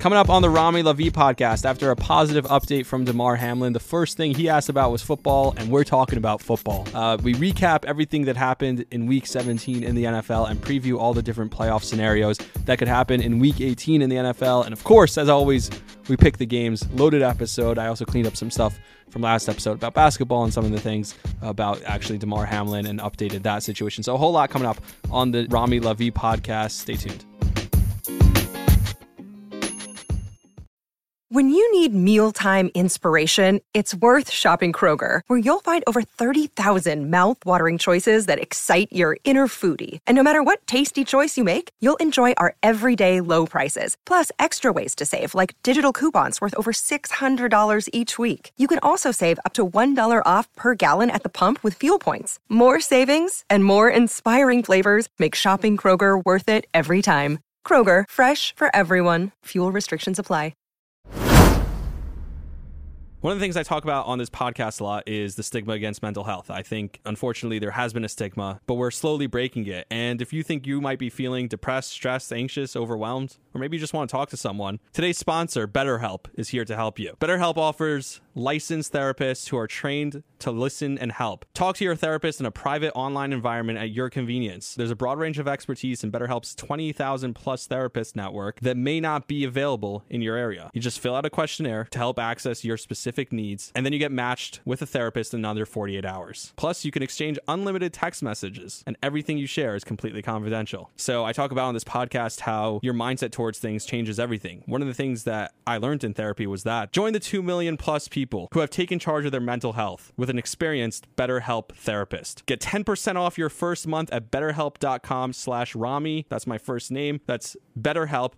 Coming up on the Rami Lavi podcast, after a positive update from Damar Hamlin, the first thing he asked about was football, and we're talking about football. We recap everything that happened in Week 17 in the NFL and preview all the different playoff scenarios that could happen in Week 18 in the NFL. And of course, as always, we pick the games. Loaded episode. I also cleaned up some stuff from last episode about basketball and some of the things about actually Damar Hamlin and updated that situation. So a whole lot coming up on the Rami Lavi podcast. Stay tuned. When you need mealtime inspiration, it's worth shopping Kroger, where you'll find over 30,000 mouth-watering choices that excite your inner foodie. And no matter what tasty choice you make, you'll enjoy our everyday low prices, plus extra ways to save, like digital coupons worth over $600 each week. You can also save up to $1 off per gallon at the pump with fuel points. More savings and more inspiring flavors make shopping Kroger worth it every time. Kroger, fresh for everyone. Fuel restrictions apply. One of the things I talk about on this podcast a lot is the stigma against mental health. I think, unfortunately, there has been a stigma, but we're slowly breaking it. And if you think you might be feeling depressed, stressed, anxious, overwhelmed, or maybe you just want to talk to someone, today's sponsor, BetterHelp, is here to help you. BetterHelp offers licensed therapists who are trained to listen and help. Talk to your therapist in a private online environment at your convenience. There's a broad range of expertise in BetterHelp's 20,000 plus therapist network that may not be available in your area. You just fill out a questionnaire to help access your specific needs, and then you get matched with a therapist in under 48 hours. Plus, you can exchange unlimited text messages, and everything you share is completely confidential. So I talk about on this podcast how your mindset towards things changes everything. One of the things that I learned in therapy was that join the 2 million plus people who have taken charge of their mental health with an experienced BetterHelp therapist. Get 10% off your first month at betterhelp.com/Rami. That's my first name. That's BetterHelp,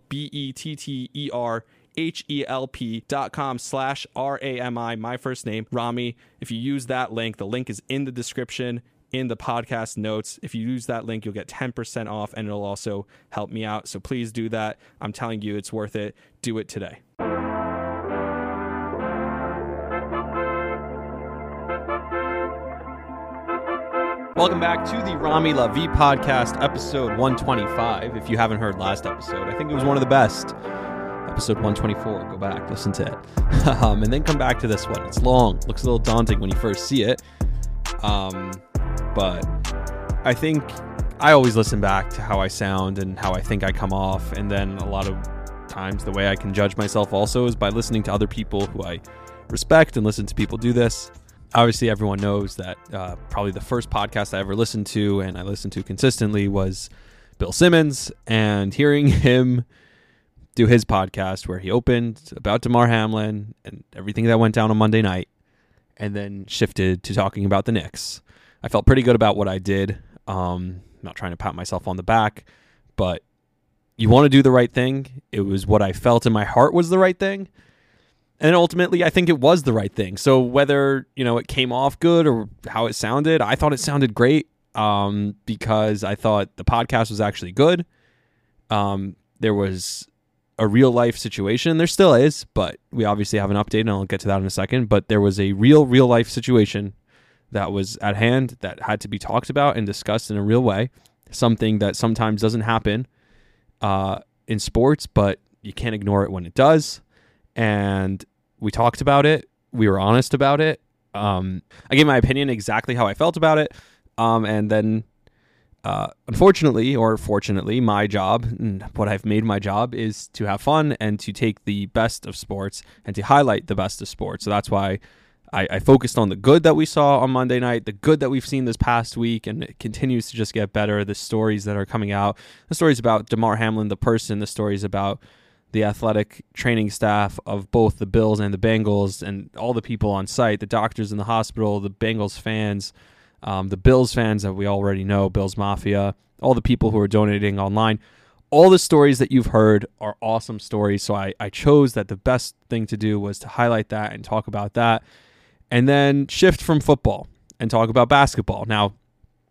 BetterHelp.com/RAMI, my first name, Rami. If you use that link, the link is in the description, in the podcast notes. If you use that link, you'll get 10% off, and it'll also help me out. So please do that. I'm telling you, it's worth it. Do it today. Welcome back to the Rami Lavi podcast, episode 125. If you haven't heard last episode, I think it was one of the best. Episode 124, go back, listen to it. And then come back to this one. It's long, looks a little daunting when you first see it. But I think I always listen back to how I sound and how I think I come off. And then a lot of times the way I can judge myself also is by listening to other people who I respect and listen to people do this. Obviously, everyone knows that probably the first podcast I ever listened to and I listened to consistently was Bill Simmons, and hearing him do his podcast where he opened about Damar Hamlin and everything that went down on Monday night and then shifted to talking about the Knicks. I felt pretty good about what I did. Not trying to pat myself on the back, but you want to do the right thing. It was what I felt in my heart was the right thing. And ultimately, I think it was the right thing. So whether, it came off good or how it sounded, I thought it sounded great because I thought the podcast was actually good. There was a real life situation. There still is, but we obviously have an update and I'll get to that in a second. But there was a real life situation that was at hand that had to be talked about and discussed in a real way. Something that sometimes doesn't happen in sports, but you can't ignore it when it does. And we talked about it. We were honest about it. I gave my opinion exactly how I felt about it. And then, unfortunately or fortunately, my job, and what I've made my job, is to have fun and to take the best of sports and to highlight the best of sports. So that's why I focused on the good that we saw on Monday night, the good that we've seen this past week, and it continues to just get better. The stories that are coming out, the stories about Damar Hamlin, the person, the stories about the athletic training staff of both the Bills and the Bengals and all the people on site, the doctors in the hospital, the Bengals fans, the Bills fans that we already know, Bills Mafia, all the people who are donating online. All the stories that you've heard are awesome stories. So I chose that the best thing to do was to highlight that and talk about that, and then shift from football and talk about basketball. Now,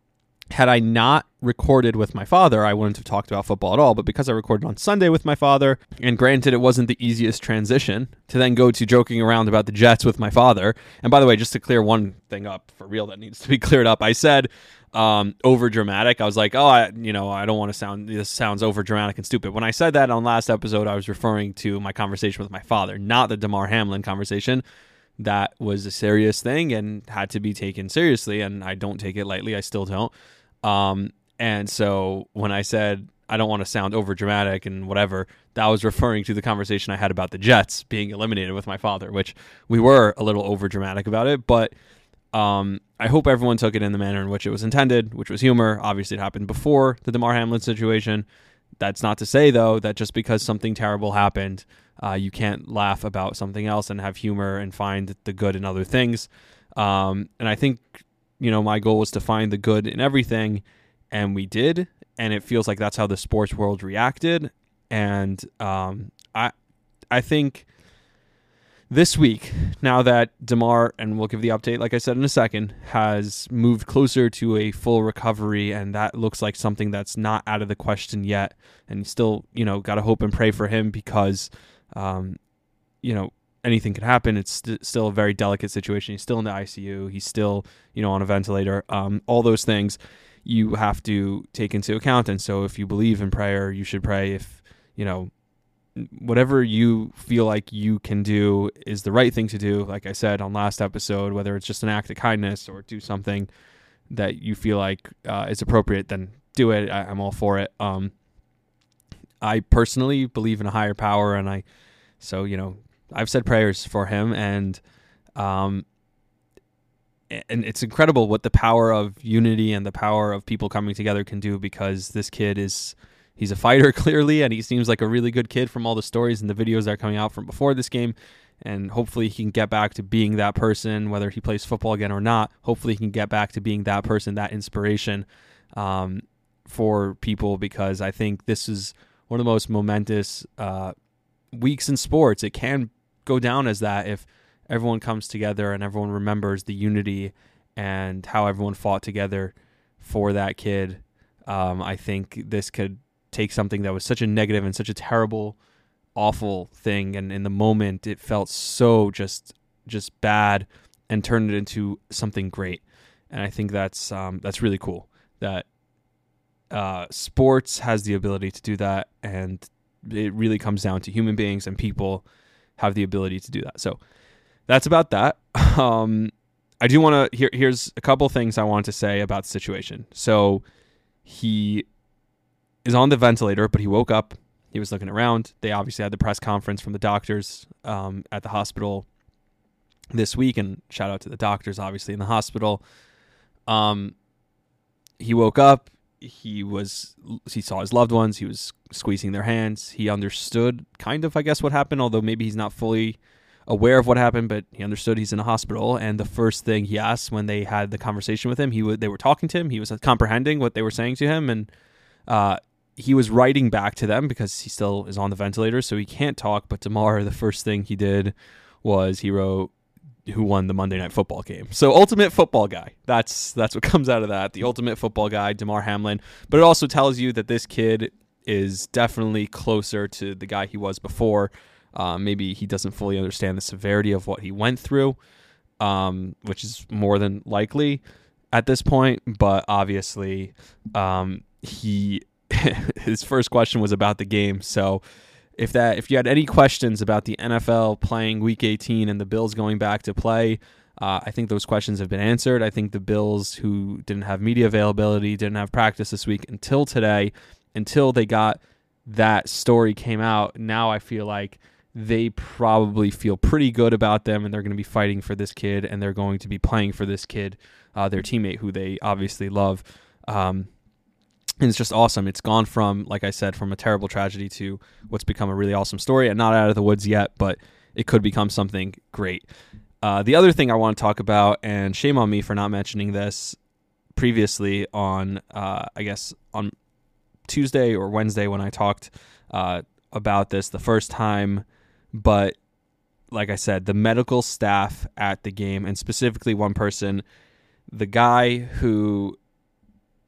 Had I not recorded with my father, I wouldn't have talked about football at all. But because I recorded on Sunday with my father, and granted, it wasn't the easiest transition to then go to joking around about the Jets with my father. And by the way, just to clear one thing up for real that needs to be cleared up, I said over dramatic. I was like, I don't want to sound, this sounds over dramatic and stupid. When I said that on last episode, I was referring to my conversation with my father, not the Damar Hamlin conversation. That was a serious thing and had to be taken seriously, and I don't take it lightly. I still don't. And so when I said I don't want to sound over dramatic and whatever, that was referring to the conversation I had about the Jets being eliminated with my father, which we were a little over dramatic about it, but I hope everyone took it in the manner in which it was intended, which was humor. Obviously, it happened before the Damar Hamlin situation. That's not to say, though, that just because something terrible happened, you can't laugh about something else and have humor and find the good in other things. And I think, my goal was to find the good in everything, and we did. And it feels like that's how the sports world reacted. And I think this week, now that Damar, and we'll give the update, like I said in a second, has moved closer to a full recovery, and that looks like something that's not out of the question yet. And still, got to hope and pray for him because, anything could happen. It's still a very delicate situation. He's still in the ICU. He's still, on a ventilator. All those things you have to take into account. And so if you believe in prayer, you should pray. If, whatever you feel like you can do is the right thing to do. Like I said on last episode, whether it's just an act of kindness or do something that you feel like is appropriate, then do it. I'm all for it. I personally believe in a higher power, and I've said prayers for him, and it's incredible what the power of unity and the power of people coming together can do, because this kid he's a fighter clearly, and he seems like a really good kid from all the stories and the videos that are coming out from before this game. And hopefully he can get back to being that person, whether he plays football again or not. Hopefully he can get back to being that person, that inspiration for people, because I think this is one of the most momentous weeks in sports. It can go down as that if everyone comes together and everyone remembers the unity and how everyone fought together for that kid. I think this could take something that was such a negative and such a terrible, awful thing, and in the moment it felt so just bad, and turned it into something great. And I think that's really cool that sports has the ability to do that, and it really comes down to human beings, and people have the ability to do that. So that's about that. I do want to here's a couple things I want to say about the situation. So he is on the ventilator, but he woke up. He was looking around. They obviously had the press conference from the doctors at the hospital this week, and shout out to the doctors, obviously, in the hospital. He woke up. He saw his loved ones. He was squeezing their hands. He understood kind of, I guess, what happened, although maybe he's not fully aware of what happened, but he understood he's in a hospital. And the first thing he asked when they had the conversation with him, they were talking to him. He was comprehending what they were saying to him, and he was writing back to them because he still is on the ventilator, so he can't talk. But Damar, the first thing he did was he wrote who won the Monday Night Football game. So ultimate football guy. That's what comes out of that. The ultimate football guy, Damar Hamlin. But it also tells you that this kid is definitely closer to the guy he was before. Maybe he doesn't fully understand the severity of what he went through, which is more than likely at this point. But obviously, his first question was about the game. So if you had any questions about the NFL playing Week 18 and the Bills going back to play, I think those questions have been answered. I think the Bills, who didn't have media availability, didn't have practice this week until today, until they got that story came out, now I feel like they probably feel pretty good about them, and they're going to be fighting for this kid, and they're going to be playing for this kid, their teammate, who they obviously love. And it's just awesome. It's gone from, like I said, from a terrible tragedy to what's become a really awesome story, and not out of the woods yet, but it could become something great. The other thing I want to talk about, and shame on me for not mentioning this previously on, I guess, on Tuesday or Wednesday when I talked about this the first time, but like I said, the medical staff at the game, and specifically one person, the guy who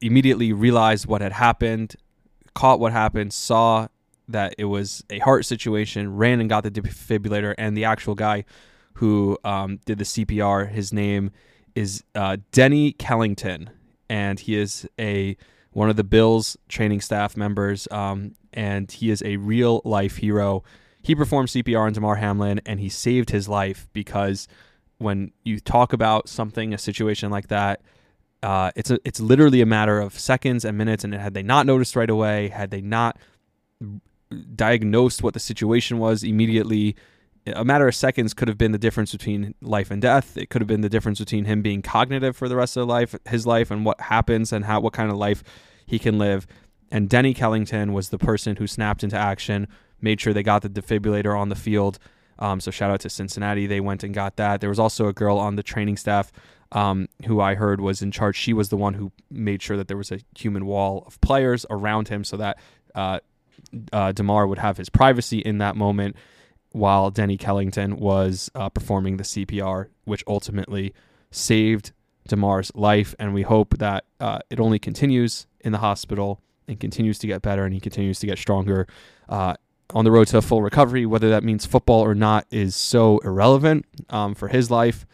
immediately realized what had happened, caught what happened, saw that it was a heart situation, ran and got the defibrillator, and the actual guy who did the CPR, his name is Denny Kellington, and he is one of the Bills training staff members, and he is a real-life hero. He performed CPR on Damar Hamlin, and he saved his life, because when you talk about a situation like that, it's literally a matter of seconds and minutes, and had they not noticed right away, had they not diagnosed what the situation was immediately, a matter of seconds could have been the difference between life and death. It could have been the difference between him being cognitive for the rest of his life, and what happens and what kind of life he can live. And Denny Kellington was the person who snapped into action, made sure they got the defibrillator on the field. So shout out to Cincinnati. They went and got that. There was also a girl on the training staff who I heard was in charge. She was the one who made sure that there was a human wall of players around him, so that Damar would have his privacy in that moment, while Denny Kellington was performing the CPR, which ultimately saved Damar's life. And we hope that it only continues in the hospital and continues to get better, and he continues to get stronger on the road to a full recovery. Whether that means football or not is so irrelevant for his life.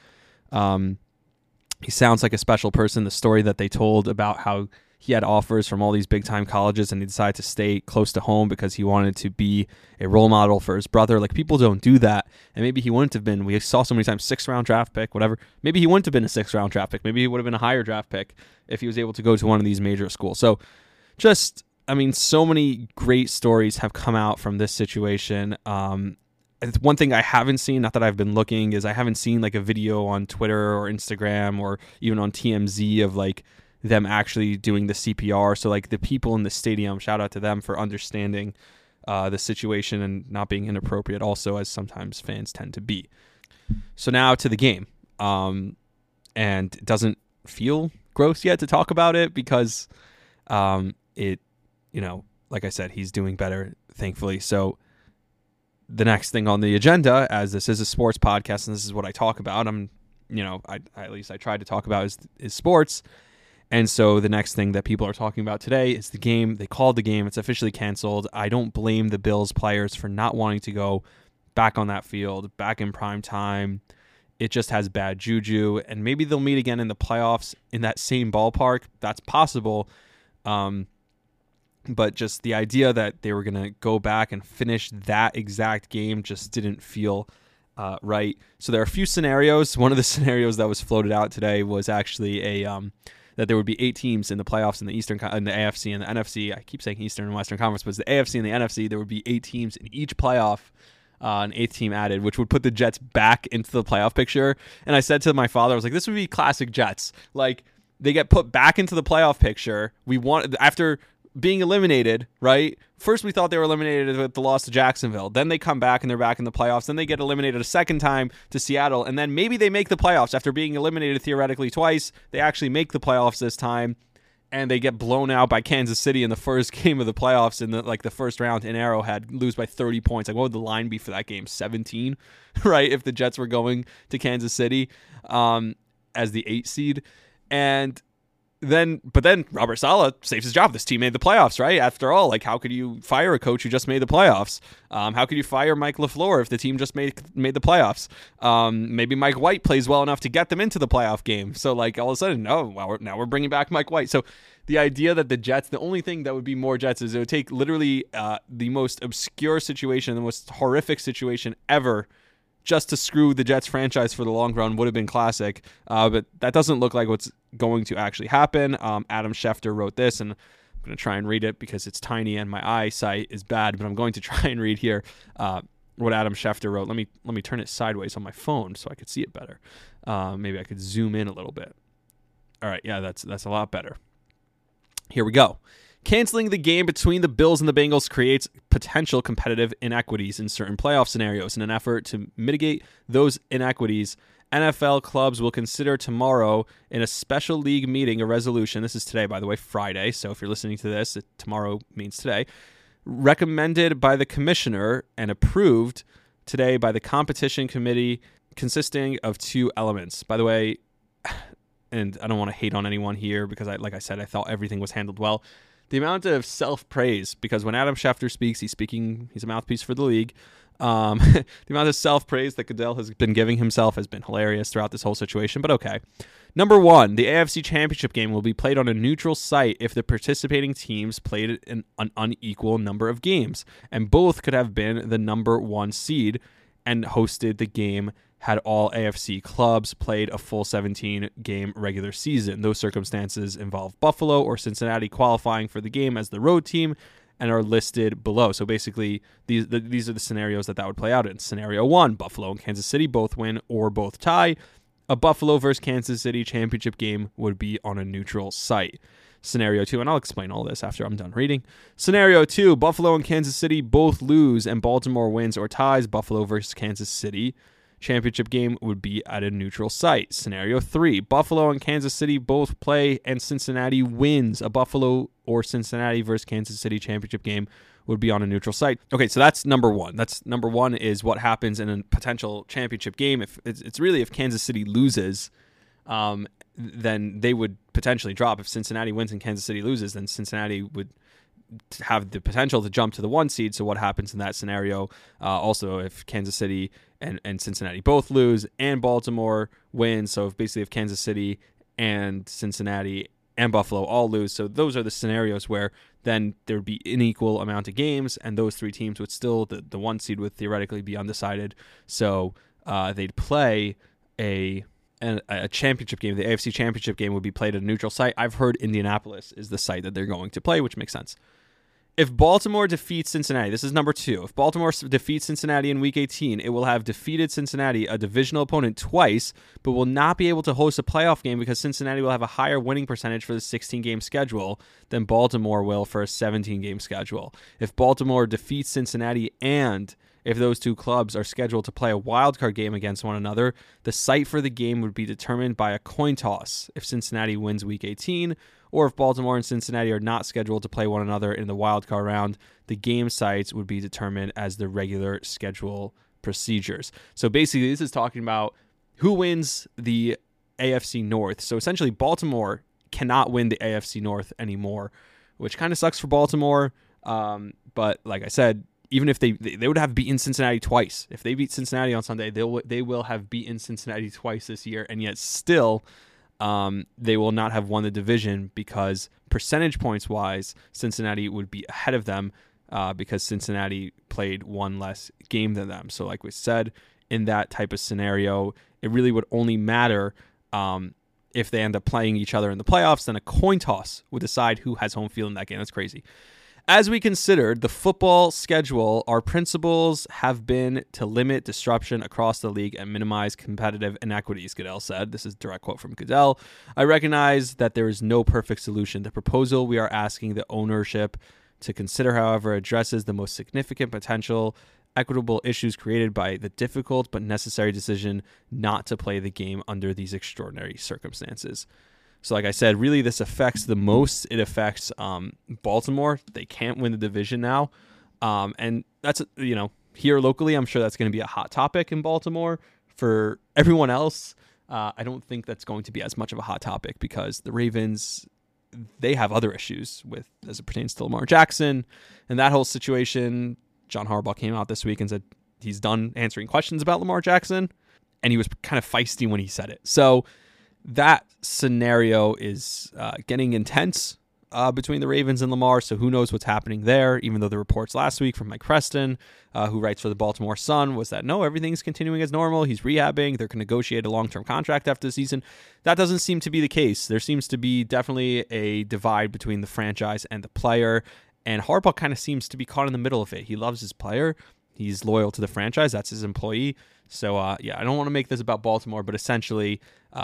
He sounds like a special person. The story that they told about how he had offers from all these big-time colleges, and he decided to stay close to home because he wanted to be a role model for his brother. Like, people don't do that, and maybe he wouldn't have been. We saw so many times, 6th-round draft pick, whatever. Maybe he wouldn't have been a 6th-round draft pick. Maybe he would have been a higher draft pick if he was able to go to one of these major schools. So, so many great stories have come out from this situation. One thing I haven't seen, not that I've been looking, is I haven't seen like a video on Twitter or Instagram or even on TMZ of like them actually doing the CPR. So like the people in the stadium, shout out to them for understanding the situation and not being inappropriate also, as sometimes fans tend to be. So now to the game. And it doesn't feel gross yet to talk about it because like I said, he's doing better, thankfully. So the next thing on the agenda, as this is a sports podcast and this is what I talk about, at least I try to talk about is sports. And so the next thing that people are talking about today is the game. They called the game. It's officially canceled. I don't blame the Bills players for not wanting to go back on that field, back in prime time. It just has bad juju, and maybe they'll meet again in the playoffs in that same ballpark. That's possible. But just the idea that they were going to go back and finish that exact game just didn't feel right. So there are a few scenarios. One of the scenarios that was floated out today was actually that there would be 8 teams in the playoffs in the AFC and the NFC. I keep saying Eastern and Western Conference, but it's the AFC and the NFC. There would be 8 teams in each playoff, an 8th team added, which would put the Jets back into the playoff picture. And I said to my father, I was like, this would be classic Jets. Like, they get put back into the playoff picture. After being eliminated, right? First, we thought they were eliminated with the loss to Jacksonville. Then they come back and they're back in the playoffs. Then they get eliminated a second time to Seattle. And then maybe they make the playoffs after being eliminated theoretically twice. They actually make the playoffs this time. And they get blown out by Kansas City in the first game of the playoffs in the first round in Arrowhead, lose by 30 points. Like, what would the line be for that game? 17, right? If the Jets were going to Kansas City as the 8 seed. But then Robert Saleh saves his job. This team made the playoffs, right? After all, like, how could you fire a coach who just made the playoffs? How could you fire Mike LaFleur if the team just made the playoffs? Maybe Mike White plays well enough to get them into the playoff game. So, like, all of a sudden, now we're bringing back Mike White. So the idea that the Jets, the only thing that would be more Jets is it would take literally the most obscure situation, the most horrific situation ever, just to screw the Jets franchise for the long run would have been classic. But that doesn't look like what's going to actually happen. Adam Schefter wrote this, and I'm going to try and read it because it's tiny and my eyesight is bad, but I'm going to try and read here what Adam Schefter wrote. Let me turn it sideways on my phone so I could see it better. Maybe I could zoom in a little bit. All right, yeah, that's a lot better. Here we go. Canceling the game between the Bills and the Bengals creates potential competitive inequities in certain playoff scenarios. In an effort to mitigate those inequities, NFL clubs will consider tomorrow in a special league meeting a resolution. This is today, by the way, Friday. So if you're listening to this, tomorrow means today. Recommended by the commissioner and approved today by the competition committee, consisting of 2 elements. By the way, and I don't want to hate on anyone here because like I said, I thought everything was handled well. The amount of self-praise, because when Adam Schefter speaks, he's a mouthpiece for the league. The amount of self-praise that Goodell has been giving himself has been hilarious throughout this whole situation, but okay. Number 1, the AFC Championship game will be played on a neutral site if the participating teams played an unequal number of games, and both could have been the number 1 seed and hosted the game had all AFC clubs played a full 17-game regular season. Those circumstances involve Buffalo or Cincinnati qualifying for the game as the road team and are listed below. So basically, these are the scenarios that would play out in. Scenario 1, Buffalo and Kansas City both win or both tie. A Buffalo versus Kansas City championship game would be on a neutral site. Scenario 2, and I'll explain all this after I'm done reading. Scenario 2, Buffalo and Kansas City both lose and Baltimore wins or ties. Buffalo versus Kansas City championship game would be at a neutral site. Scenario 3, Buffalo and Kansas City both play and Cincinnati wins. A Buffalo or Cincinnati versus Kansas City championship game would be on a neutral site. Okay, so that's number 1. That's number 1 is what happens in a potential championship game. If it's really if Kansas City loses, then they would potentially drop. If Cincinnati wins and Kansas City loses, then Cincinnati would have the potential to jump to the 1 seed. So what happens in that scenario? Also, if Kansas City and Cincinnati both lose and Baltimore wins, so if Kansas City and Cincinnati and Buffalo all lose, so those are the scenarios where then there would be an equal amount of games, and those 3 teams would still, the 1 seed would theoretically be undecided. So they'd play a championship game. The AFC championship game would be played at a neutral site. I've heard Indianapolis is the site that they're going to play, which makes sense. If Baltimore defeats Cincinnati, this is number 2. If Baltimore defeats Cincinnati in Week 18, it will have defeated Cincinnati, a divisional opponent, twice, but will not be able to host a playoff game because Cincinnati will have a higher winning percentage for the 16-game schedule than Baltimore will for a 17-game schedule. If Baltimore defeats Cincinnati and if those 2 clubs are scheduled to play a wildcard game against one another, the site for the game would be determined by a coin toss if Cincinnati wins Week 18, or if Baltimore and Cincinnati are not scheduled to play one another in the wildcard round, the game sites would be determined as the regular schedule procedures. So basically, this is talking about who wins the AFC North. So essentially, Baltimore cannot win the AFC North anymore, which kind of sucks for Baltimore. But like I said, even if they would have beaten Cincinnati twice. If they beat Cincinnati on Sunday, they will have beaten Cincinnati twice this year, and yet still they will not have won the division because percentage points wise, Cincinnati would be ahead of them because Cincinnati played 1 less game than them. So like we said, in that type of scenario, it really would only matter if they end up playing each other in the playoffs. Then a coin toss would decide who has home field in that game. That's crazy. As we considered the football schedule, our principles have been to limit disruption across the league and minimize competitive inequities, Goodell said. This is a direct quote from Goodell. I recognize that there is no perfect solution. The proposal we are asking the ownership to consider, however, addresses the most significant potential equitable issues created by the difficult but necessary decision not to play the game under these extraordinary circumstances. So like I said, really this affects the most. It affects Baltimore. They can't win the division now. And that's, here locally, I'm sure that's going to be a hot topic in Baltimore. For everyone else, I don't think that's going to be as much of a hot topic because the Ravens, they have other issues with as it pertains to Lamar Jackson and that whole situation. John Harbaugh came out this week and said he's done answering questions about Lamar Jackson, and he was kind of feisty when he said it. So that scenario is getting intense between the Ravens and Lamar, so who knows what's happening there, even though the reports last week from Mike Preston, who writes for the Baltimore Sun, was that no, everything's continuing as normal. He's rehabbing. They're going to negotiate a long-term contract after the season. That doesn't seem to be the case. There seems to be definitely a divide between the franchise and the player, and Harbaugh kind of seems to be caught in the middle of it. He loves his player. He's loyal to the franchise. That's his employee. So, I don't want to make this about Baltimore, but essentially,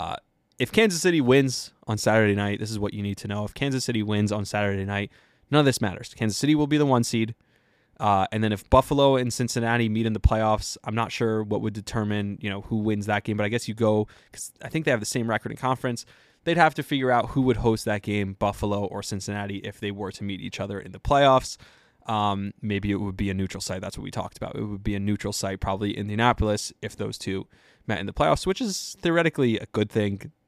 if Kansas City wins on Saturday night, this is what you need to know. If Kansas City wins on Saturday night, none of this matters. Kansas City will be the 1 seed. And then if Buffalo and Cincinnati meet in the playoffs, I'm not sure what would determine, who wins that game. But I guess you go, because I think they have the same record in conference. They'd have to figure out who would host that game, Buffalo or Cincinnati, if they were to meet each other in the playoffs. Maybe it would be a neutral site. That's what we talked about. It would be a neutral site, probably Indianapolis, if those two met in the playoffs, which is theoretically a good thing.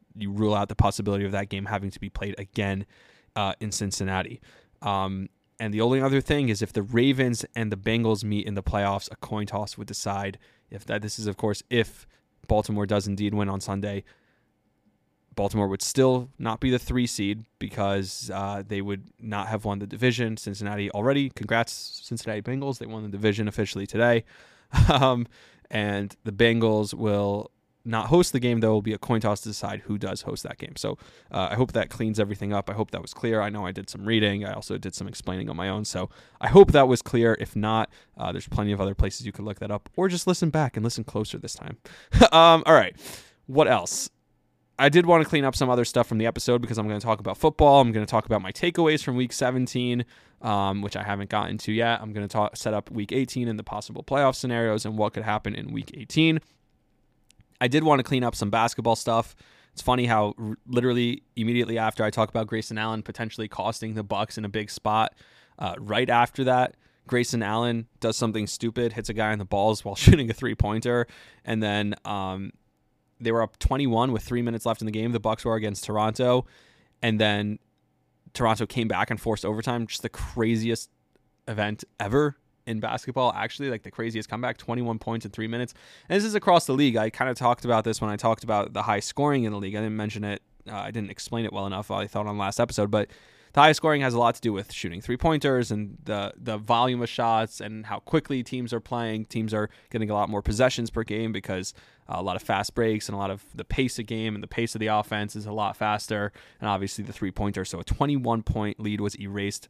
you rule out the possibility of that game having to be played again in Cincinnati. And the only other thing is if the Ravens and the Bengals meet in the playoffs, a coin toss would decide if that. This is, of course, if Baltimore does indeed win on Sunday. Baltimore would still not be the 3 seed because they would not have won the division. Cincinnati already. Congrats, Cincinnati Bengals. They won the division officially today. And the Bengals will not host the game, though. It will be a coin toss to decide who does host that game. So I hope that cleans everything up. I hope that was clear. I know I did some reading. I also did some explaining on my own. So I hope that was clear. If not, there's plenty of other places you could look that up, or just listen back and listen closer this time. All right. What else? I did want to clean up some other stuff from the episode because I'm going to talk about football. I'm going to talk about my takeaways from Week 17, which I haven't gotten to yet. I'm going to set up Week 18 and the possible playoff scenarios and what could happen in Week 18. I did want to clean up some basketball stuff. It's funny how literally immediately after I talk about Grayson Allen potentially costing the Bucks in a big spot, right after that, Grayson Allen does something stupid, hits a guy on the balls while shooting a three-pointer, and then they were up 21 with 3 minutes left in the game. The Bucks were against Toronto, and then Toronto came back and forced overtime. Just the craziest event ever in basketball, actually, like the craziest comeback, 21 points in 3 minutes. And this is across the league. I kind of talked about this when I talked about the high scoring in the league. I didn't mention it. I didn't explain it well enough, I thought, on last episode, but the high scoring has a lot to do with shooting three-pointers and the volume of shots and how quickly teams are playing. Teams are getting a lot more possessions per game because a lot of fast breaks and a lot of the pace of game and the pace of the offense is a lot faster, and obviously the three-pointer. So a 21-point lead was erased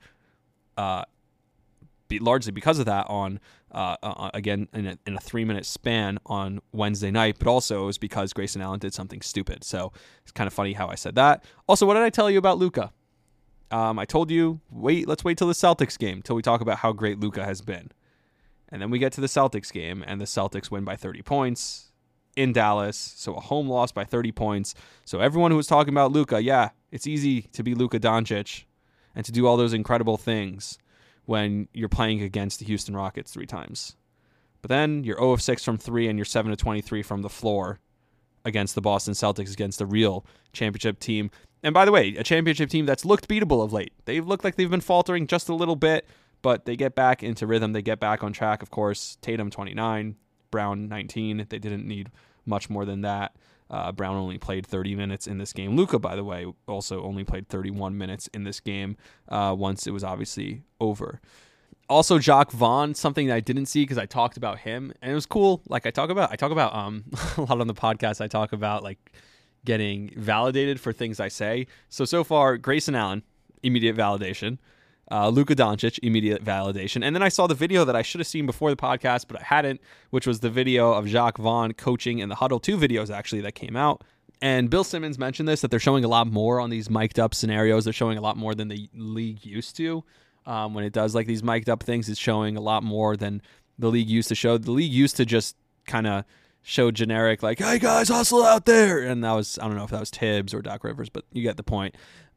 largely because of that again, in a 3-minute span on Wednesday night, but also it was because Grayson Allen did something stupid. So it's kind of funny how I said that. Also, what did I tell you about Luka? I told you, let's wait till the Celtics game, till we talk about how great Luka has been. And then we get to the Celtics game, and the Celtics win by 30 points in Dallas, so a home loss by 30 points. So everyone who was talking about Luka, yeah, it's easy to be Luka Doncic and to do all those incredible things when you're playing against the Houston Rockets 3 times. But then you're 0 of 6 from 3, and you're 7 of 23 from the floor against the Boston Celtics, against a real championship team. And by the way, a championship team that's looked beatable of late. They've looked like they've been faltering just a little bit, but they get back into rhythm. They get back on track, of course. Tatum, 29. Brown, 19. They didn't need much more than that. Brown only played 30 minutes in this game. Luka, by the way, also only played 31 minutes in this game once it was obviously over. Also, Jacques Vaughn, something that I didn't see because I talked about him, and it was cool. Like I talk about a lot on the podcast. I talk about like getting validated for things I say. So far, Grayson Allen, immediate validation. Luka Doncic, immediate validation. And then I saw the video that I should have seen before the podcast, but I hadn't, which was the video of Jacques Vaughn coaching in the huddle. 2 videos, actually, that came out. And Bill Simmons mentioned this, that they're showing a lot more on these mic'd up scenarios. They're showing a lot more than the league used to. When it does like these mic'd up things, it's showing a lot more than the league used to show. The league used to just kind of show generic, like, hey guys, hustle out there. And that was, I don't know if that was Tibbs or Doc Rivers, but you get the point.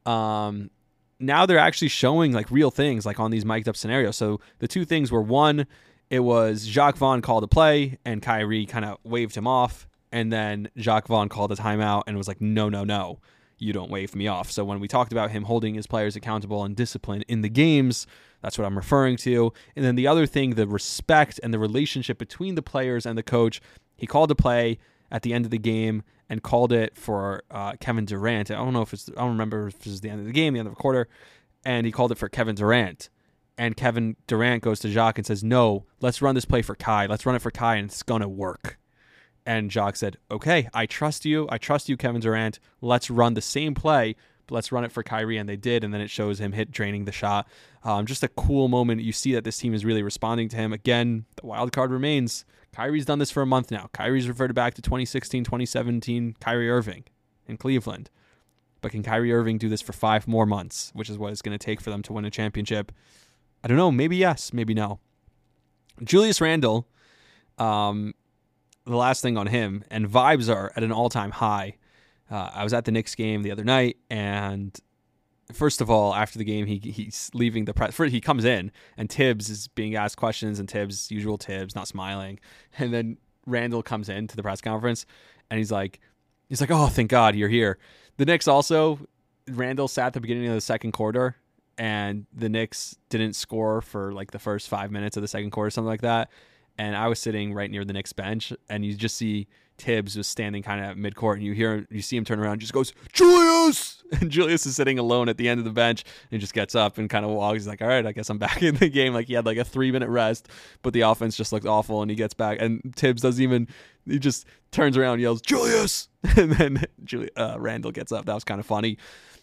Now they're actually showing like real things like on these mic'd up scenarios. So the 2 things were, one, it was Jacques Vaughn called a play and Kyrie kind of waved him off. And then Jacques Vaughn called a timeout and was like, no, you don't wave me off. So when we talked about him holding his players accountable and disciplined in the games, that's what I'm referring to. And then the other thing, the respect and the relationship between the players and the coach. He called a play at the end of the game and called it for Kevin Durant. I don't remember if it was the end of the game, the end of a quarter, and he called it for Kevin Durant. And Kevin Durant goes to Jacques and says, no, let's run this play for Kai. Let's run it for Kai, and it's going to work. And Jacques said, okay, I trust you. I trust you, Kevin Durant. Let's run the same play, but let's run it for Kyrie. And they did, and then it shows him draining the shot. Just a cool moment. You see that this team is really responding to him. Again, the wild card remains. Kyrie's done this for a month now. Kyrie's reverted back to 2016, 2017 Kyrie Irving in Cleveland. But can Kyrie Irving do this for 5 more months, which is what it's going to take for them to win a championship? I don't know. Maybe yes, maybe no. Julius Randle, the last thing on him, and vibes are at an all-time high. I was at the Knicks game the other night, and first of all, after the game, he's leaving the press. First, he comes in, and Tibbs is being asked questions, and usual Tibbs, not smiling. And then Randall comes in to the press conference, and he's like, He's like, oh, thank God you're here. The Knicks also, Randall sat at the beginning of the second quarter, and the Knicks didn't score for like the first 5 minutes of the second quarter, something like that. And I was sitting right near the Knicks bench, and you just see Tibbs was standing kind of at midcourt, and you see him turn around, and just goes, Julius! And Julius is sitting alone at the end of the bench, and just gets up and kind of walks. He's like, all right, I guess I'm back in the game. Like, he had like a 3-minute rest, but the offense just looked awful, and he gets back, and Tibbs doesn't even, he just turns around and yells, Julius! And then Randall gets up. That was kind of funny.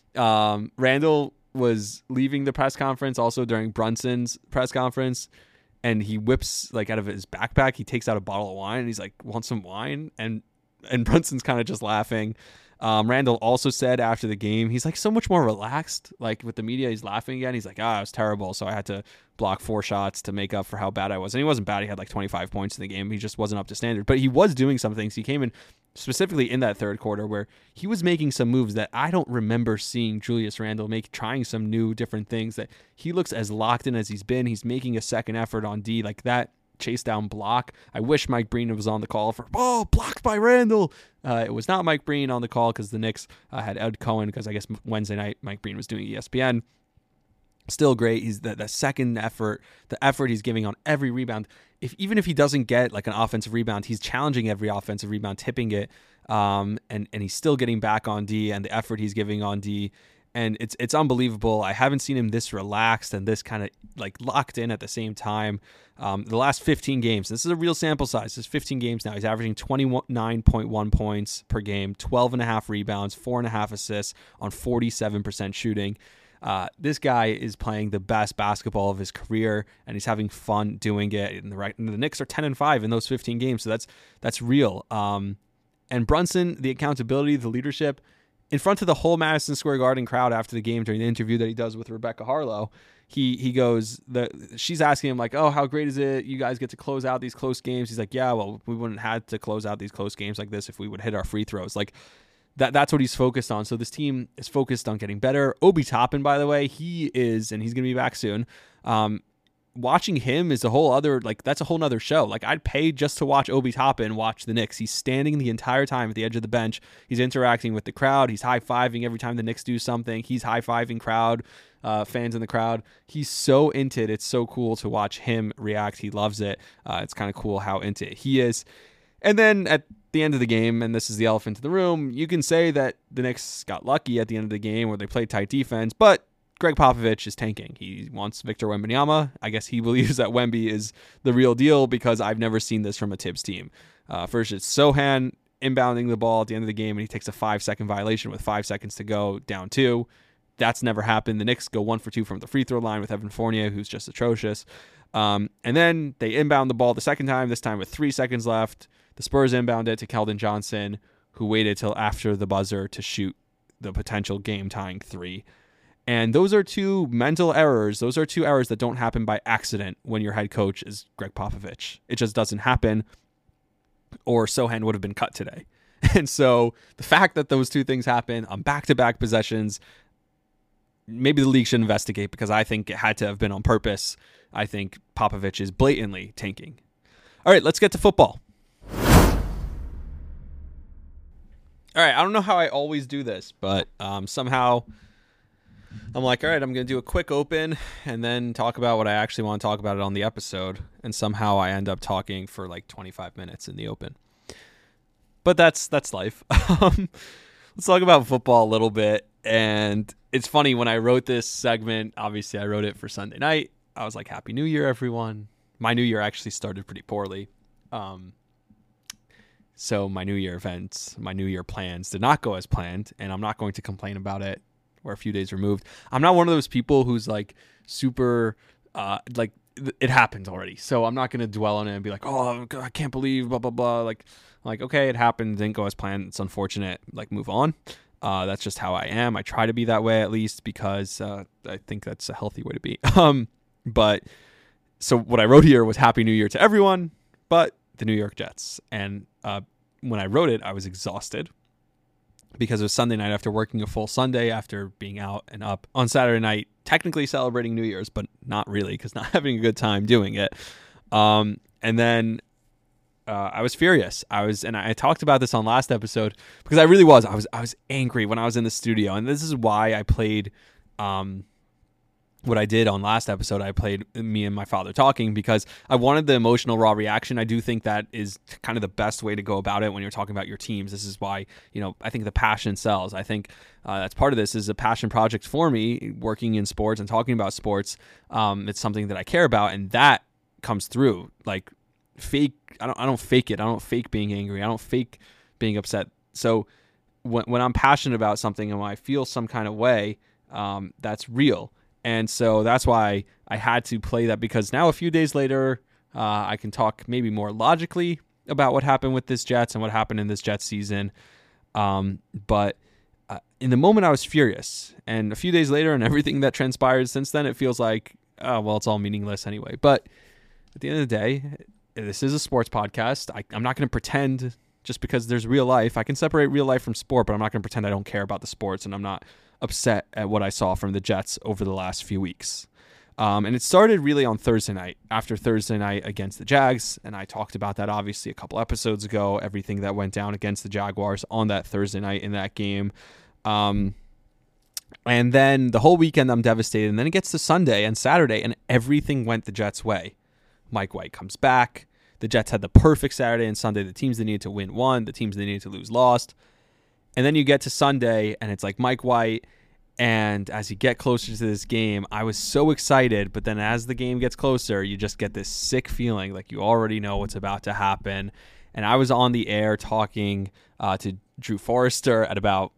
Randall was leaving the press conference also during Brunson's press conference, and he whips like out of his backpack, he takes out a bottle of wine, and he's like, want some wine? And Brunson's kind of just laughing. Randall also said after the game, he's like so much more relaxed. Like with the media, he's laughing again. He's like, it was terrible. So I had to block 4 shots to make up for how bad I was. And he wasn't bad. He had like 25 points in the game. He just wasn't up to standard. But he was doing some things. He came in specifically in that third quarter where he was making some moves that I don't remember seeing Julius Randle make, trying some new different things that he looks as locked in as he's been. He's making a second effort on D like that. Chase down block. I wish Mike Breen was on the call for blocked by Randall. It was not Mike Breen on the call because the Knicks had Ed Cohen, because I guess Wednesday night Mike Breen was doing ESPN. Still great. He's the second effort, the effort he's giving on every rebound. Even if he doesn't get like an offensive rebound, he's challenging every offensive rebound, tipping it, and he's still getting back on D, and the effort he's giving on D. And it's unbelievable. I haven't seen him this relaxed and this kind of like locked in at the same time. The last 15 games, this is a real sample size. This is 15 games now. He's averaging 29.1 points per game, 12.5 rebounds, 4.5 assists on 47% shooting. This guy is playing the best basketball of his career, and he's having fun doing it. And the Knicks are 10-5 in those 15 games, so that's real. And Brunson, the accountability, the leadership, in front of the whole Madison Square Garden crowd after the game during the interview that he does with Rebecca Harlow, he goes, she's asking him like, oh, how great is it you guys get to close out these close games? He's like, yeah, well, we wouldn't have to close out these close games like this if we would hit our free throws. Like that's what he's focused on. So this team is focused on getting better. Obi Toppin, by the way, he is, and he's going to be back soon. Watching him is a whole other, like, that's a whole nother show. Like, I'd pay just to watch Obi Toppin watch the Knicks. He's standing the entire time at the edge of the bench. He's interacting with the crowd. He's high-fiving every time the Knicks do something. He's high-fiving crowd, fans in the crowd. He's so into it. It's so cool to watch him react. He loves it. It's kind of cool how into it he is. And then at the end of the game, and this is the elephant in the room, you can say that the Knicks got lucky at the end of the game where they played tight defense, but Greg Popovich is tanking. He wants Victor Wembanyama. I guess he believes that Wemby is the real deal because I've never seen this from a Tibbs team. First, it's Sohan inbounding the ball at the end of the game, and he takes a 5-second violation with 5 seconds to go, down 2. That's never happened. The Knicks go 1 for 2 from the free throw line with Evan Fournier, who's just atrocious. And then they inbound the ball the second time, this time with 3 seconds left. The Spurs inbound it to Keldon Johnson, who waited till after the buzzer to shoot the potential game-tying 3. And those are 2 mental errors. Those are 2 errors that don't happen by accident when your head coach is Greg Popovich. It just doesn't happen, or Sohan would have been cut today. And so the fact that those 2 things happen on back-to-back possessions, maybe the league should investigate, because I think it had to have been on purpose. I think Popovich is blatantly tanking. All right, let's get to football. All right, I don't know how I always do this, but somehow I'm like, all right, I'm going to do a quick open and then talk about what I actually want to talk about it on the episode. And somehow I end up talking for like 25 minutes in the open. But that's life. Let's talk about football a little bit. And it's funny, when I wrote this segment, obviously I wrote it for Sunday night. I was like, Happy New Year, everyone. My New Year actually started pretty poorly. So my New Year events, my New Year plans did not go as planned, and I'm not going to complain about it. We're a few days removed. I'm not one of those people who's like super, like it happened already. So I'm not going to dwell on it and be like, oh, I can't believe blah, blah, blah. Like, okay, it happened. Didn't go as planned. It's unfortunate. Like, move on. That's just how I am. I try to be that way, at least, because I think that's a healthy way to be. But so what I wrote here was Happy New Year to everyone, but the New York Jets. And when I wrote it, I was exhausted, because it was Sunday night after working a full Sunday, after being out and up on Saturday night, technically celebrating New Year's, but not really, because not having a good time doing it. And then I was furious. And I talked about this on last episode because I really was. I was angry when I was in the studio, and this is why I played what I did on last episode. I played me and my father talking because I wanted the emotional raw reaction. I do think that is kind of the best way to go about it when you're talking about your teams. This is why, I think the passion sells. I think that's part of this is a passion project for me, working in sports and talking about sports. It's something that I care about, and that comes through. Like fake, I don't fake it. I don't fake being angry. I don't fake being upset. So when I'm passionate about something and when I feel some kind of way, that's real. And so that's why I had to play that, because now a few days later, I can talk maybe more logically about what happened with this Jets and what happened in this Jets season. But in the moment, I was furious. And a few days later and everything that transpired since then, it feels like, oh, well, it's all meaningless anyway. But at the end of the day, this is a sports podcast. I'm not going to pretend just because there's real life. I can separate real life from sport, but I'm not going to pretend I don't care about the sports, and I'm not upset at what I saw from the Jets over the last few weeks. And it started really on Thursday night, after Thursday night against the Jags. And I talked about that obviously a couple episodes ago, everything that went down against the Jaguars on that Thursday night in that game. And then the whole weekend I'm devastated. And then it gets to Sunday and Saturday and everything went the Jets' way. Mike White comes back. The Jets had the perfect Saturday and Sunday. The teams they needed to win won. The teams they needed to lose lost. And then you get to Sunday, and it's like Mike White, and as you get closer to this game, I was so excited, but then as the game gets closer, you just get this sick feeling like you already know what's about to happen. And I was on the air talking to Drew Forrester at about,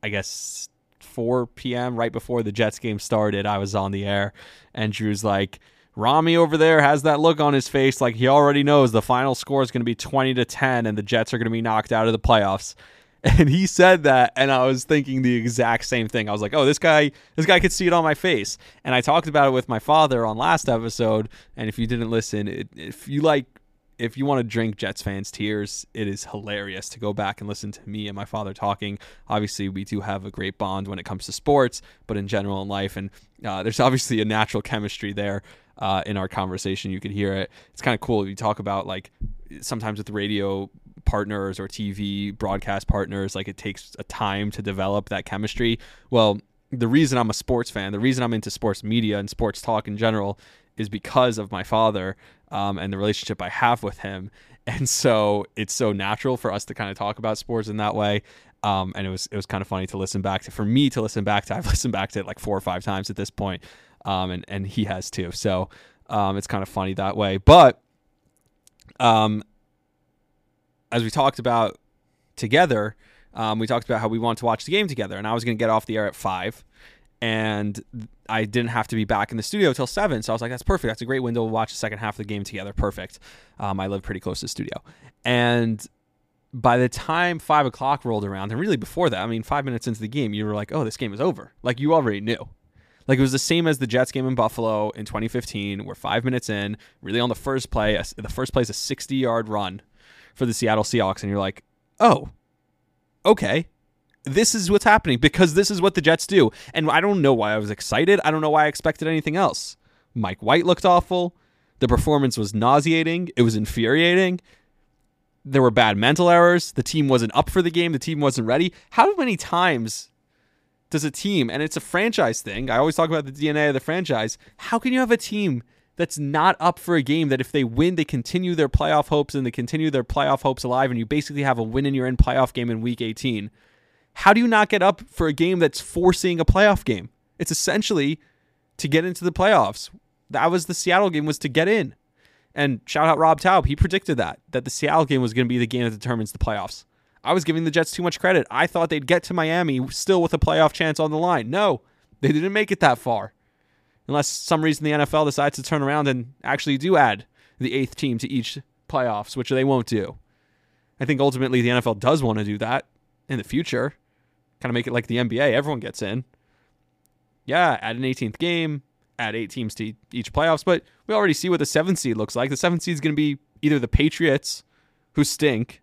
4 p.m., right before the Jets game started. I was on the air, and Drew's like, Rami over there has that look on his face like he already knows the final score is going to be 20-10, and the Jets are going to be knocked out of the playoffs. And he said that, and I was thinking the exact same thing. I was like, oh, this guy could see it on my face. And I talked about it with my father on last episode, and if you didn't listen, if you want to drink Jets fans' tears, it is hilarious to go back and listen to me and my father talking. Obviously, we do have a great bond when it comes to sports, but in general in life, and there's obviously a natural chemistry there in our conversation. You could hear it. It's kind of cool. You talk about, like, sometimes with radio partners or TV broadcast partners, like, it takes a time to develop that chemistry. Well, the reason I'm a sports fan, the reason I'm into sports media and sports talk in general is because of my father and the relationship I have with him. And so it's so natural for us to kind of talk about sports in that way. And it was kind of funny to listen back to, for me to listen back to. I've listened back to it like 4 or 5 times at this point. And he has too. So it's kind of funny that way. But as we talked about together, we talked about how we want to watch the game together, and I was going to get off the air at 5, and I didn't have to be back in the studio till 7. So I was like, that's perfect. That's a great window to watch the second half of the game together. Perfect. I live pretty close to the studio. And by the time 5 o'clock rolled around, and really before that, 5 minutes into the game, you were like, oh, this game is over. Like, you already knew. Like, it was the same as the Jets game in Buffalo in 2015. We're 5 minutes in, really on the first play. The first play is a 60-yard run for the Seattle Seahawks, and you're like, oh, okay, this is what's happening, because this is what the Jets do. And I don't know why I was excited. I don't know why I expected anything else. Mike White looked awful. The performance was nauseating. It was infuriating. There were bad mental errors. The team wasn't up for the game. The team wasn't ready. How many times does a team, and it's a franchise thing, I always talk about the DNA of the franchise, how can you have a team that's not up for a game that if they win, they continue their playoff hopes and they continue their playoff hopes alive, and you basically have a win and you're in playoff game in week 18? How do you not get up for a game that's forcing a playoff game? It's essentially to get into the playoffs. That was the Seattle game, was to get in. And shout out Rob Taub. He predicted that the Seattle game was going to be the game that determines the playoffs. I was giving the Jets too much credit. I thought they'd get to Miami still with a playoff chance on the line. No, they didn't make it that far. Unless some reason the NFL decides to turn around and actually do add the 8th team to each playoffs, which they won't do. I think ultimately the NFL does want to do that in the future. Kind of make it like the NBA. Everyone gets in. Yeah, add an 18th game, add 8 teams to each playoffs, but we already see what the 7th seed looks like. The 7th seed is going to be either the Patriots, who stink,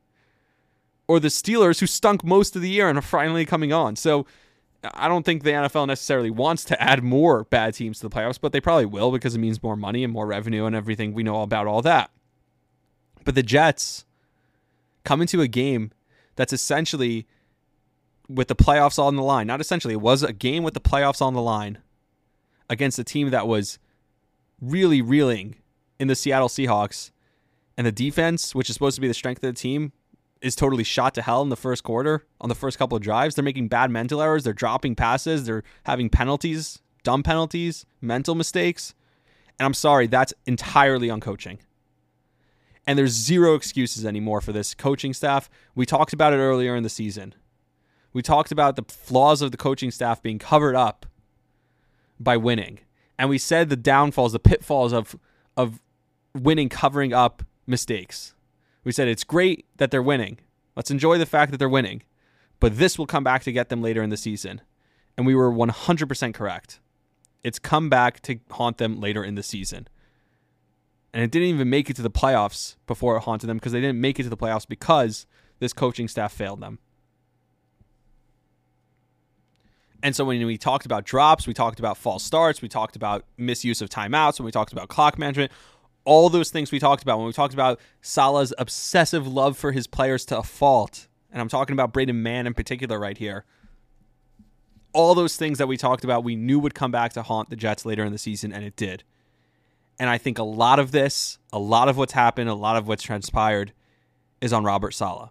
or the Steelers, who stunk most of the year and are finally coming on. So I don't think the NFL necessarily wants to add more bad teams to the playoffs, but they probably will, because it means more money and more revenue and everything. We know about all that. But the Jets come into a game that's essentially with the playoffs on the line. Not essentially, it was a game with the playoffs on the line against a team that was really reeling in the Seattle Seahawks. And the defense, which is supposed to be the strength of the team, is totally shot to hell in the first quarter on the first couple of drives. They're making bad mental errors. They're dropping passes. They're having penalties, dumb penalties, mental mistakes. And I'm sorry, that's entirely on coaching. And there's zero excuses anymore for this coaching staff. We talked about it earlier in the season. We talked about the flaws of the coaching staff being covered up by winning. And we said the downfalls, the pitfalls of winning covering up mistakes. We said it's great that they're winning. Let's enjoy the fact that they're winning. But this will come back to get them later in the season. And we were 100% correct. It's come back to haunt them later in the season. And it didn't even make it to the playoffs before it haunted them, because they didn't make it to the playoffs because this coaching staff failed them. And so when we talked about drops, we talked about false starts, we talked about misuse of timeouts, when we talked about clock management, all those things we talked about. When we talked about Salah's obsessive love for his players to a fault, and I'm talking about Braden Mann in particular right here, all those things that we talked about, we knew would come back to haunt the Jets later in the season, and it did. And I think a lot of this, a lot of what's happened, a lot of what's transpired is on Robert Saleh.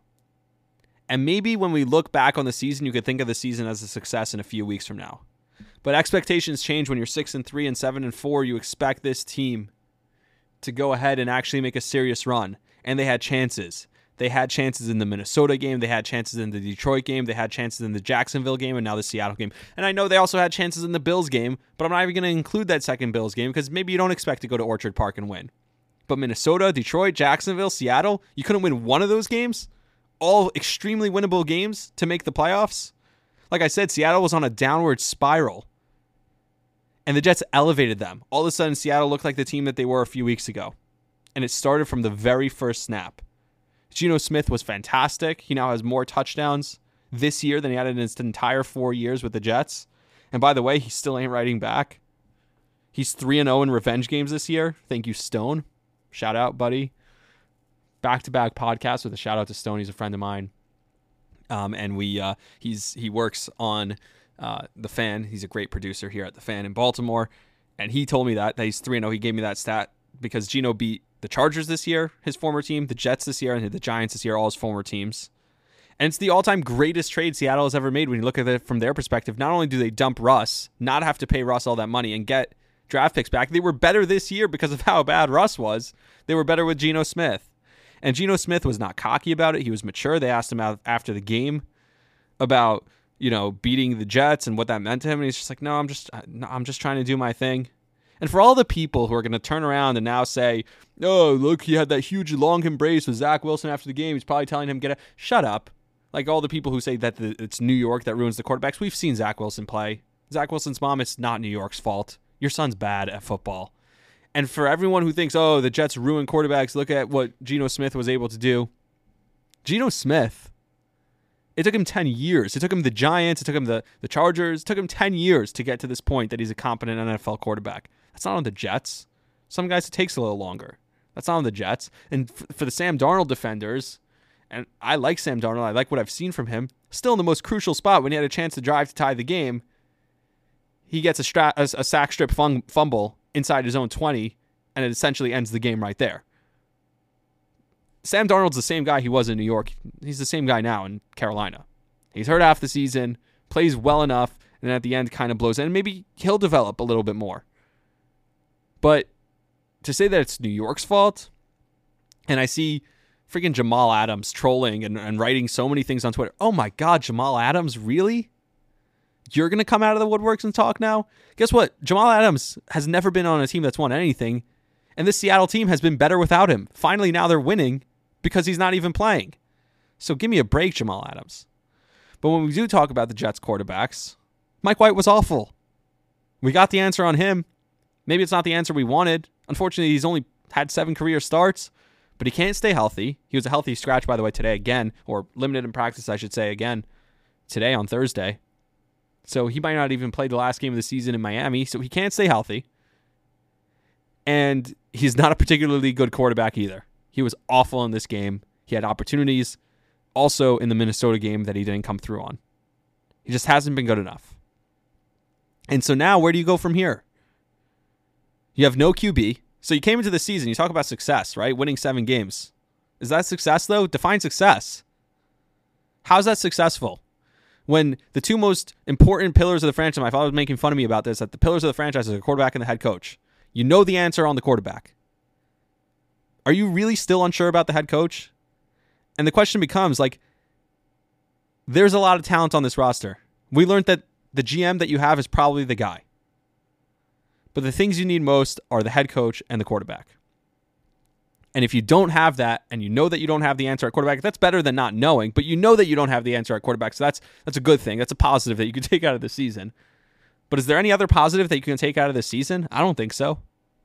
And maybe when we look back on the season, you could think of the season as a success in a few weeks from now. But expectations change when you're 6-3 and 7-4. You expect this team to go ahead and actually make a serious run. And they had chances. They had chances in the Minnesota game. They had chances in the Detroit game. They had chances in the Jacksonville game and now the Seattle game. And I know they also had chances in the Bills game, but I'm not even going to include that second Bills game because maybe you don't expect to go to Orchard Park and win. But Minnesota, Detroit, Jacksonville, Seattle, you couldn't win one of those games? All extremely winnable games to make the playoffs? Like I said, Seattle was on a downward spiral. And the Jets elevated them. All of a sudden, Seattle looked like the team that they were a few weeks ago. And it started from the very first snap. Geno Smith was fantastic. He now has more touchdowns this year than he had in his entire 4 years with the Jets. And by the way, he still ain't writing back. He's 3-0 in revenge games this year. Thank you, Stone. Shout out, buddy. Back-to-back podcast with a shout out to Stone. He's a friend of mine. And he works on The Fan. He's a great producer here at The Fan in Baltimore. And he told me that he's 3-0. He gave me that stat because Geno beat the Chargers this year, his former team, the Jets this year, and the Giants this year, all his former teams. And it's the all-time greatest trade Seattle has ever made when you look at it from their perspective. Not only do they dump Russ, not have to pay Russ all that money, and get draft picks back, they were better this year because of how bad Russ was. They were better with Geno Smith. And Geno Smith was not cocky about it. He was mature. They asked him out after the game about, beating the Jets and what that meant to him. And he's just like, no, I'm just trying to do my thing. And for all the people who are going to turn around and now say, oh, look, he had that huge long embrace with Zach Wilson after the game. He's probably telling him, shut up. Like all the people who say that it's New York that ruins the quarterbacks. We've seen Zach Wilson play. Zach Wilson's mom, it's not New York's fault. Your son's bad at football. And for everyone who thinks, oh, the Jets ruin quarterbacks, look at what Geno Smith was able to do. Geno Smith, it took him 10 years. It took him the Giants. It took him the Chargers. It took him 10 years to get to this point that he's a competent NFL quarterback. That's not on the Jets. Some guys, it takes a little longer. That's not on the Jets. And for the Sam Darnold defenders, and I like Sam Darnold. I like what I've seen from him. Still in the most crucial spot when he had a chance to drive to tie the game, he gets a sack strip fumble inside his own 20, and it essentially ends the game right there. Sam Darnold's the same guy he was in New York. He's the same guy now in Carolina. He's hurt half the season, plays well enough, and at the end kind of blows in. And maybe he'll develop a little bit more. But to say that it's New York's fault, and I see freaking Jamal Adams trolling and writing so many things on Twitter. Oh my God, Jamal Adams, really? You're going to come out of the woodworks and talk now? Guess what? Jamal Adams has never been on a team that's won anything, and this Seattle team has been better without him. Finally, now they're winning because he's not even playing. So give me a break, Jamal Adams. But when we do talk about the Jets quarterbacks, Mike White was awful. We got the answer on him. Maybe it's not the answer we wanted. Unfortunately, he's only had 7 career starts, but he can't stay healthy. He was a healthy scratch, by the way, today again, or limited in practice, I should say, again, today on Thursday. So he might not even play the last game of the season in Miami, so he can't stay healthy. And he's not a particularly good quarterback either. He was awful in this game. He had opportunities also in the Minnesota game that he didn't come through on. He just hasn't been good enough. And so now, where do you go from here? You have no QB. So you came into the season, you talk about success, right? Winning 7 games. Is that success, though? Define success. How's that successful? When the two most important pillars of the franchise, my father was making fun of me about this, that the pillars of the franchise are the quarterback and the head coach. You know the answer on the quarterback. Are you really still unsure about the head coach? And the question becomes, like, there's a lot of talent on this roster. We learned that the GM that you have is probably the guy. But the things you need most are the head coach and the quarterback. And if you don't have that, and you know that you don't have the answer at quarterback, that's better than not knowing, but you know that you don't have the answer at quarterback, so that's a good thing. That's a positive that you can take out of the season. But is there any other positive that you can take out of the season? I don't think so.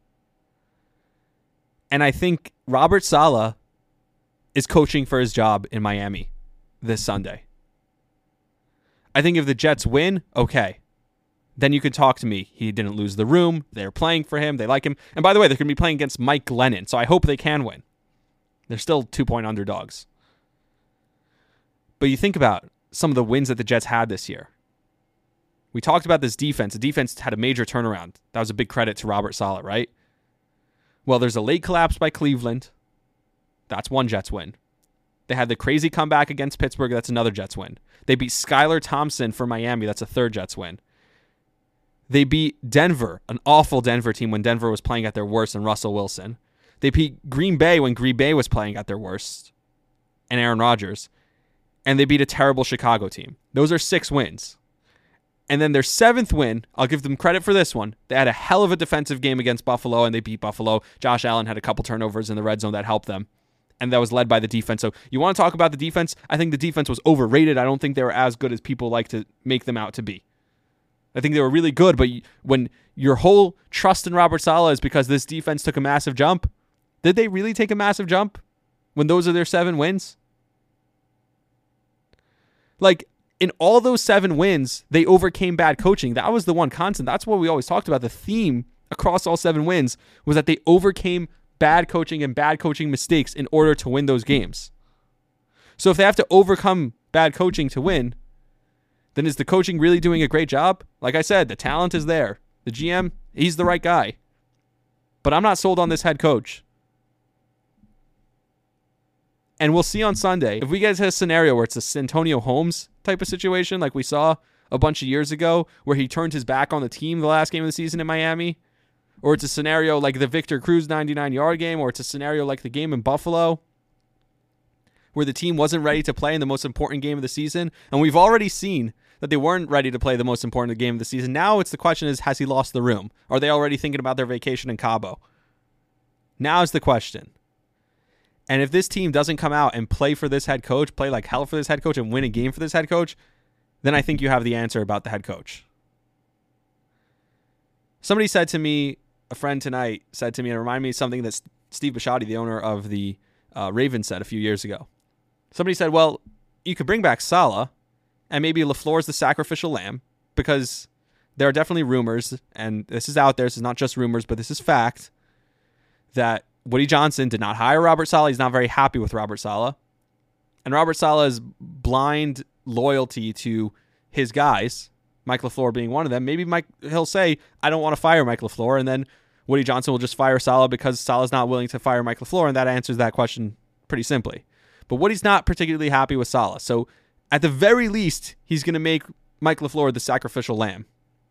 And I think Robert Saleh is coaching for his job in Miami this Sunday. I think if the Jets win, okay. Then you could talk to me. He didn't lose the room. They're playing for him. They like him. And by the way, they're going to be playing against Mike Glennon, so I hope they can win. They're still 2-point underdogs. But you think about some of the wins that the Jets had this year. We talked about this defense. The defense had a major turnaround. That was a big credit to Robert Saleh, right? Well, there's a late collapse by Cleveland. That's one Jets win. They had the crazy comeback against Pittsburgh. That's another Jets win. They beat Skylar Thompson for Miami. That's a third Jets win. They beat Denver, an awful Denver team when Denver was playing at their worst and Russell Wilson. They beat Green Bay when Green Bay was playing at their worst and Aaron Rodgers. And they beat a terrible Chicago team. Those are 6 wins. And then their 7th win, I'll give them credit for this one. They had a hell of a defensive game against Buffalo, and they beat Buffalo. Josh Allen had a couple turnovers in the red zone that helped them. And that was led by the defense. So you want to talk about the defense? I think the defense was overrated. I don't think they were as good as people like to make them out to be. I think they were really good, but when your whole trust in Robert Saleh is because this defense took a massive jump, did they really take a massive jump when those are their 7 wins? Like, in all those 7 wins, they overcame bad coaching. That was the one constant. That's what we always talked about. The theme across all 7 wins was that they overcame bad coaching and bad coaching mistakes in order to win those games. So if they have to overcome bad coaching to win, then is the coaching really doing a great job? Like I said, the talent is there. The GM, he's the right guy. But I'm not sold on this head coach. And we'll see on Sunday. If we get a scenario where it's a Santonio Holmes type of situation, like we saw a bunch of years ago, where he turned his back on the team the last game of the season in Miami, or it's a scenario like the Victor Cruz 99-yard game, or it's a scenario like the game in Buffalo, where the team wasn't ready to play in the most important game of the season, and we've already seen that they weren't ready to play the most important game of the season. Now it's the question is, has he lost the room? Are they already thinking about their vacation in Cabo? Now is the question. And if this team doesn't come out and play for this head coach, play like hell for this head coach, and win a game for this head coach, then I think you have the answer about the head coach. Somebody said to me, a friend tonight said to me, and it reminded me of something that Steve Bisciotti, the owner of the Ravens, said a few years ago. Somebody said, well, you could bring back Saleh, and maybe LaFleur's the sacrificial lamb, because there are definitely rumors, and this is out there, this is not just rumors, but this is fact, that Woody Johnson did not hire Robert Saleh. He's not very happy with Robert Saleh. And Robert Saleh's blind loyalty to his guys, Mike LaFleur being one of them, maybe he'll say, I don't want to fire Mike LaFleur, and then Woody Johnson will just fire Saleh because Saleh's not willing to fire Mike LaFleur, and that answers that question pretty simply. But Woody's not particularly happy with Saleh. So at the very least, he's going to make Mike LaFleur the sacrificial lamb.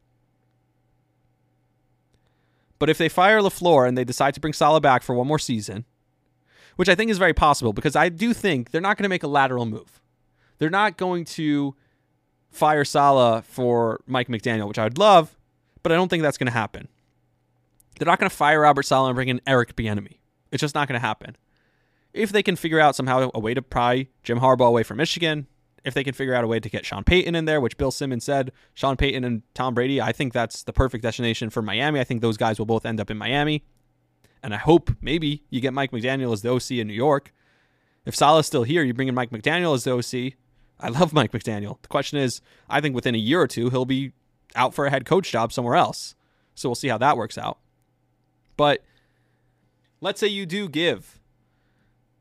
But if they fire LaFleur and they decide to bring Saleh back for one more season, which I think is very possible, because I do think they're not going to make a lateral move. They're not going to fire Saleh for Mike McDaniel, which I would love, but I don't think that's going to happen. They're not going to fire Robert Saleh and bring in Eric Bieniemy. It's just not going to happen. If they can figure out somehow a way to pry Jim Harbaugh away from Michigan, if they can figure out a way to get Sean Payton in there, which Bill Simmons said, Sean Payton and Tom Brady, I think that's the perfect destination for Miami. I think those guys will both end up in Miami. And I hope maybe you get Mike McDaniel as the OC in New York. If Saleh's still here, you bring in Mike McDaniel as the OC. I love Mike McDaniel. The question is, I think within a year or two, he'll be out for a head coach job somewhere else. So we'll see how that works out. But let's say you do give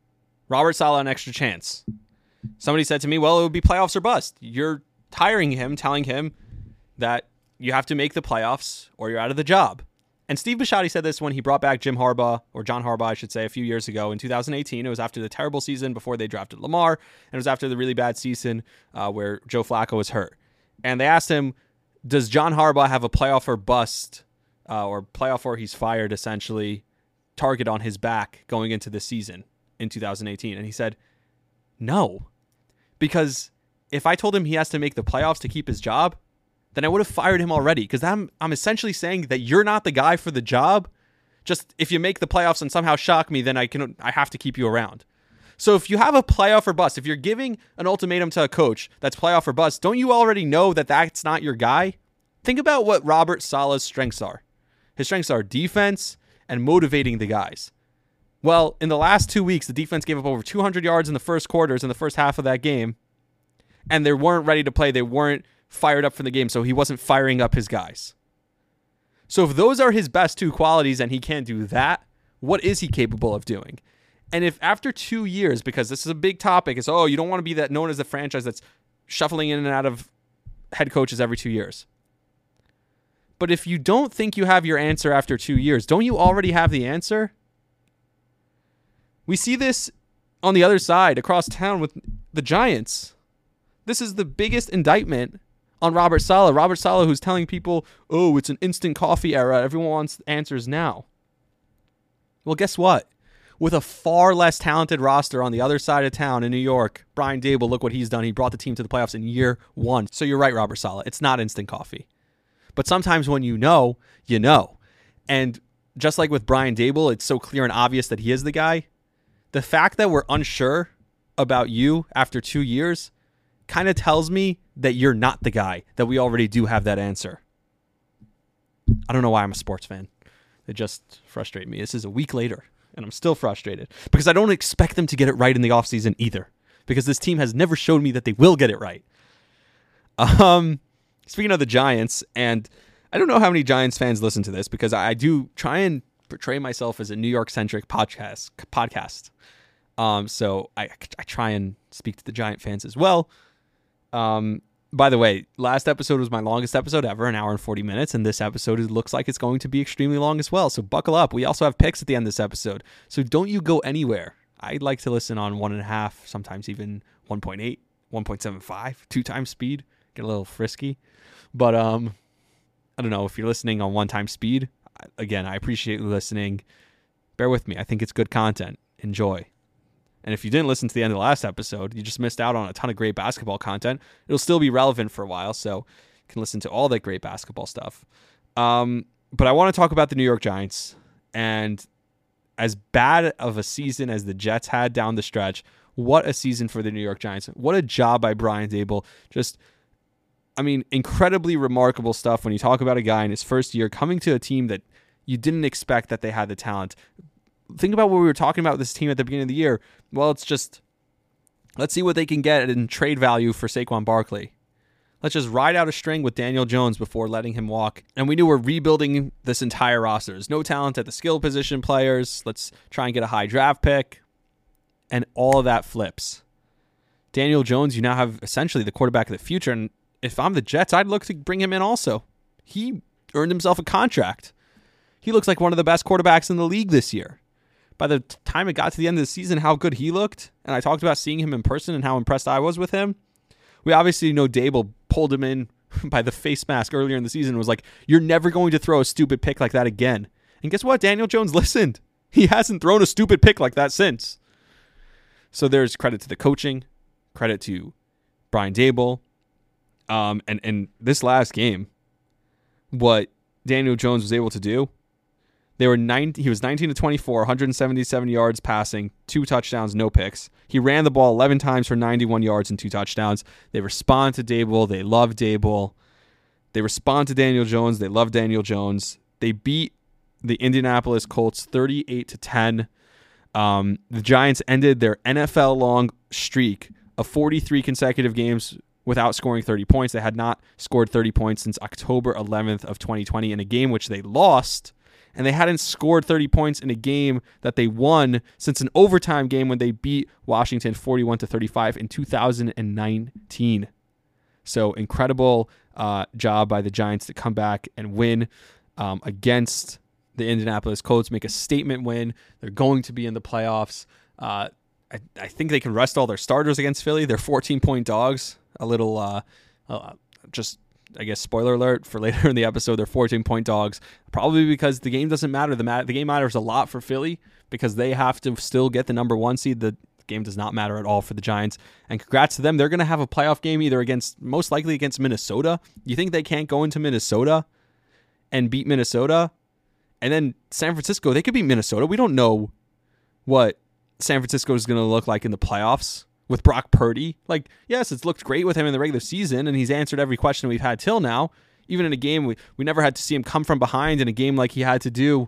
Robert Saleh an extra chance. Somebody said to me, well, it would be playoffs or bust. You're hiring him, telling him that you have to make the playoffs or you're out of the job. And Steve Bisciotti said this when he brought back John Harbaugh, I should say, a few years ago in 2018. It was after the terrible season before they drafted Lamar, and it was after the really bad season where Joe Flacco was hurt. And they asked him, does John Harbaugh have a playoff or bust, or playoff or he's fired, essentially, target on his back going into the season in 2018? And he said, no. Because if I told him he has to make the playoffs to keep his job, then I would have fired him already, because I'm essentially saying that you're not the guy for the job. Just if you make the playoffs and somehow shock me, then I have to keep you around. So if you have a playoff or bust, if you're giving an ultimatum to a coach that's playoff or bust, don't you already know that that's not your guy? Think about what Robert Saleh's strengths are. His strengths are defense and motivating the guys. Well, in the last 2 weeks, the defense gave up over 200 yards in the first quarters in the first half of that game, and they weren't ready to play. They weren't fired up for the game, so he wasn't firing up his guys. So if those are his best two qualities and he can't do that, what is he capable of doing? And if after 2 years, because this is a big topic, it's, you don't want to be that known as the franchise that's shuffling in and out of head coaches every 2 years. But if you don't think you have your answer after 2 years, don't you already have the answer? We see this on the other side across town with the Giants. This is the biggest indictment on Robert Saleh. Robert Saleh, who's telling people, it's an instant coffee era. Everyone wants answers now. Well, guess what? With a far less talented roster on the other side of town in New York, Brian Daboll, look what he's done. He brought the team to the playoffs in year one. So you're right, Robert Saleh. It's not instant coffee. But sometimes when you know, you know. And just like with Brian Daboll, it's so clear and obvious that he is the guy. The fact that we're unsure about you after 2 years kind of tells me that you're not the guy, that we already do have that answer. I don't know why I'm a sports fan. It just frustrates me. This is a week later, and I'm still frustrated because I don't expect them to get it right in the offseason either, because this team has never showed me that they will get it right. Speaking of the Giants, and I don't know how many Giants fans listen to this, because I do try and portray myself as a New York-centric podcast. So I try and speak to the Giant fans as well. By the way, last episode was my longest episode ever, 1 hour and 40 minutes, and this episode looks like it's going to be extremely long as well, so buckle up. We also have picks at the end of this episode, so don't you go anywhere. I'd like to listen on 1.5, sometimes even 1.8, 1.75, 2 times speed, get a little frisky, but I don't know, if you're listening on 1 time speed, again, I appreciate you listening. Bear with me. I think it's good content. Enjoy. And if you didn't listen to the end of the last episode, you just missed out on a ton of great basketball content. It'll still be relevant for a while, so you can listen to all that great basketball stuff. But I want to talk about the New York Giants. And as bad of a season as the Jets had down the stretch, what a season for the New York Giants. What a job by Brian Daboll. Incredibly remarkable stuff when you talk about a guy in his first year coming to a team that you didn't expect that they had the talent. Think about what we were talking about with this team at the beginning of the year. Well, it's just, let's see what they can get in trade value for Saquon Barkley. Let's just ride out a string with Daniel Jones before letting him walk. And we knew we're rebuilding this entire roster. There's no talent at the skill position players. Let's try and get a high draft pick. And all of that flips. Daniel Jones, you now have essentially the quarterback of the future. And if I'm the Jets, I'd look to bring him in also. He earned himself a contract. He looks like one of the best quarterbacks in the league this year. By the time it got to the end of the season, how good he looked, and I talked about seeing him in person and how impressed I was with him. We obviously know Daboll pulled him in by the face mask earlier in the season and was like, you're never going to throw a stupid pick like that again. And guess what? Daniel Jones listened. He hasn't thrown a stupid pick like that since. So there's credit to the coaching, credit to Brian Daboll. And this last game, what Daniel Jones was able to do, he was 19 to 24, 177 yards passing, 2 touchdowns, no picks. He ran the ball 11 times for 91 yards and 2 touchdowns. They respond to Daboll. They love Daboll. They respond to Daniel Jones. They love Daniel Jones. They beat the Indianapolis Colts 38 to 10. The Giants ended their NFL-long streak of 43 consecutive games without scoring 30 points. They had not scored 30 points since October 11th of 2020 in a game which they lost. and they hadn't scored 30 points in a game that they won since an overtime game when they beat Washington 41-35 in 2019. So incredible job by the Giants to come back and win against the Indianapolis Colts, make a statement win. They're going to be in the playoffs. I think they can rest all their starters against Philly. They're 14-point dogs. A little, just, I guess, spoiler alert for later in the episode, they're 14-point dogs. Probably because the game doesn't matter. The game matters a lot for Philly because they have to still get the number 1 seed. The game does not matter at all for the Giants. And congrats to them. They're going to have a playoff game either most likely against Minnesota. You think they can't go into Minnesota and beat Minnesota? And then San Francisco, they could beat Minnesota. We don't know what San Francisco is going to look like in the playoffs with Brock Purdy. Like, yes, it's looked great with him in the regular season, and he's answered every question we've had till now. Even in a game, we never had to see him come from behind in a game like he had to do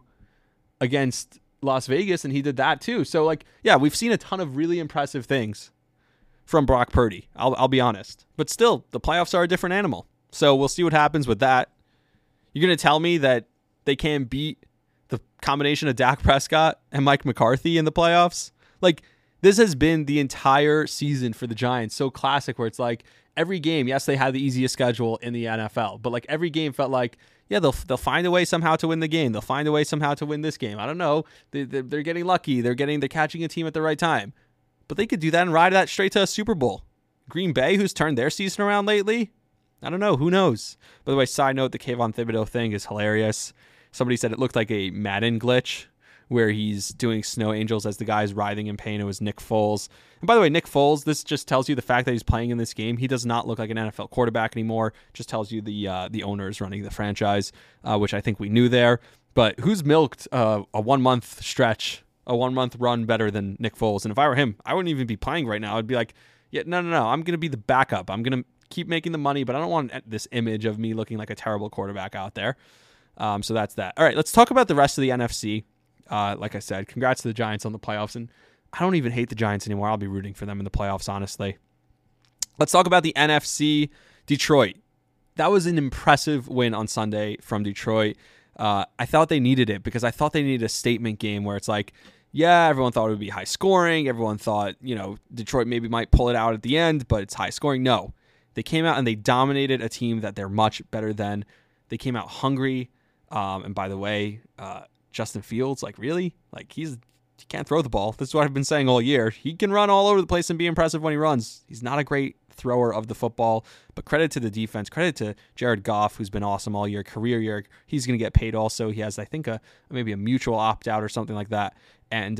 against Las Vegas, and he did that too. So, like, yeah, we've seen a ton of really impressive things from Brock Purdy. I'll be honest. But still, the playoffs are a different animal. So we'll see what happens with that. You're going to tell me that they can't beat the combination of Dak Prescott and Mike McCarthy in the playoffs? Like, this has been the entire season for the Giants. So classic where it's like every game, yes, they had the easiest schedule in the NFL, but like every game felt like, yeah, they'll find a way somehow to win the game. They'll find a way somehow to win this game. I don't know. They're getting lucky. They're catching a team at the right time. But they could do that and ride that straight to a Super Bowl. Green Bay, who's turned their season around lately, I don't know. Who knows? By the way, side note, the Kayvon Thibodeau thing is hilarious. Somebody said it looked like a Madden glitch where he's doing snow angels as the guy's writhing in pain. It was Nick Foles. And by the way, Nick Foles, this just tells you the fact that he's playing in this game. He does not look like an NFL quarterback anymore. Just tells you the owner is running the franchise, which I think we knew there. But who's milked a 1 month stretch, a 1 month run better than Nick Foles? And if I were him, I wouldn't even be playing right now. I'd be like, yeah, no. I'm going to be the backup. I'm going to keep making the money, but I don't want this image of me looking like a terrible quarterback out there. So that's that. All right, let's talk about the rest of the NFC. Like I said, congrats to the Giants on the playoffs. And I don't even hate the Giants anymore. I'll be rooting for them in the playoffs, honestly. Let's talk about the NFC. Detroit. That was an impressive win on Sunday from Detroit. I thought they needed it because I thought they needed a statement game where it's like, yeah, everyone thought it would be high scoring. Everyone thought, Detroit maybe might pull it out at the end, but it's high scoring. No. They came out and they dominated a team that they're much better than. They came out hungry. And by the way, Justin Fields, like, really? Like, he can't throw the ball. This is what I've been saying all year. He can run all over the place and be impressive when he runs. He's not a great thrower of the football, but credit to the defense, credit to Jared Goff, who's been awesome all year, career year. He's going to get paid also. He has, I think, maybe a mutual opt-out or something like that. And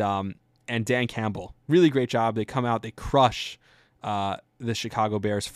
Dan Campbell, really great job. They come out, they crush the Chicago Bears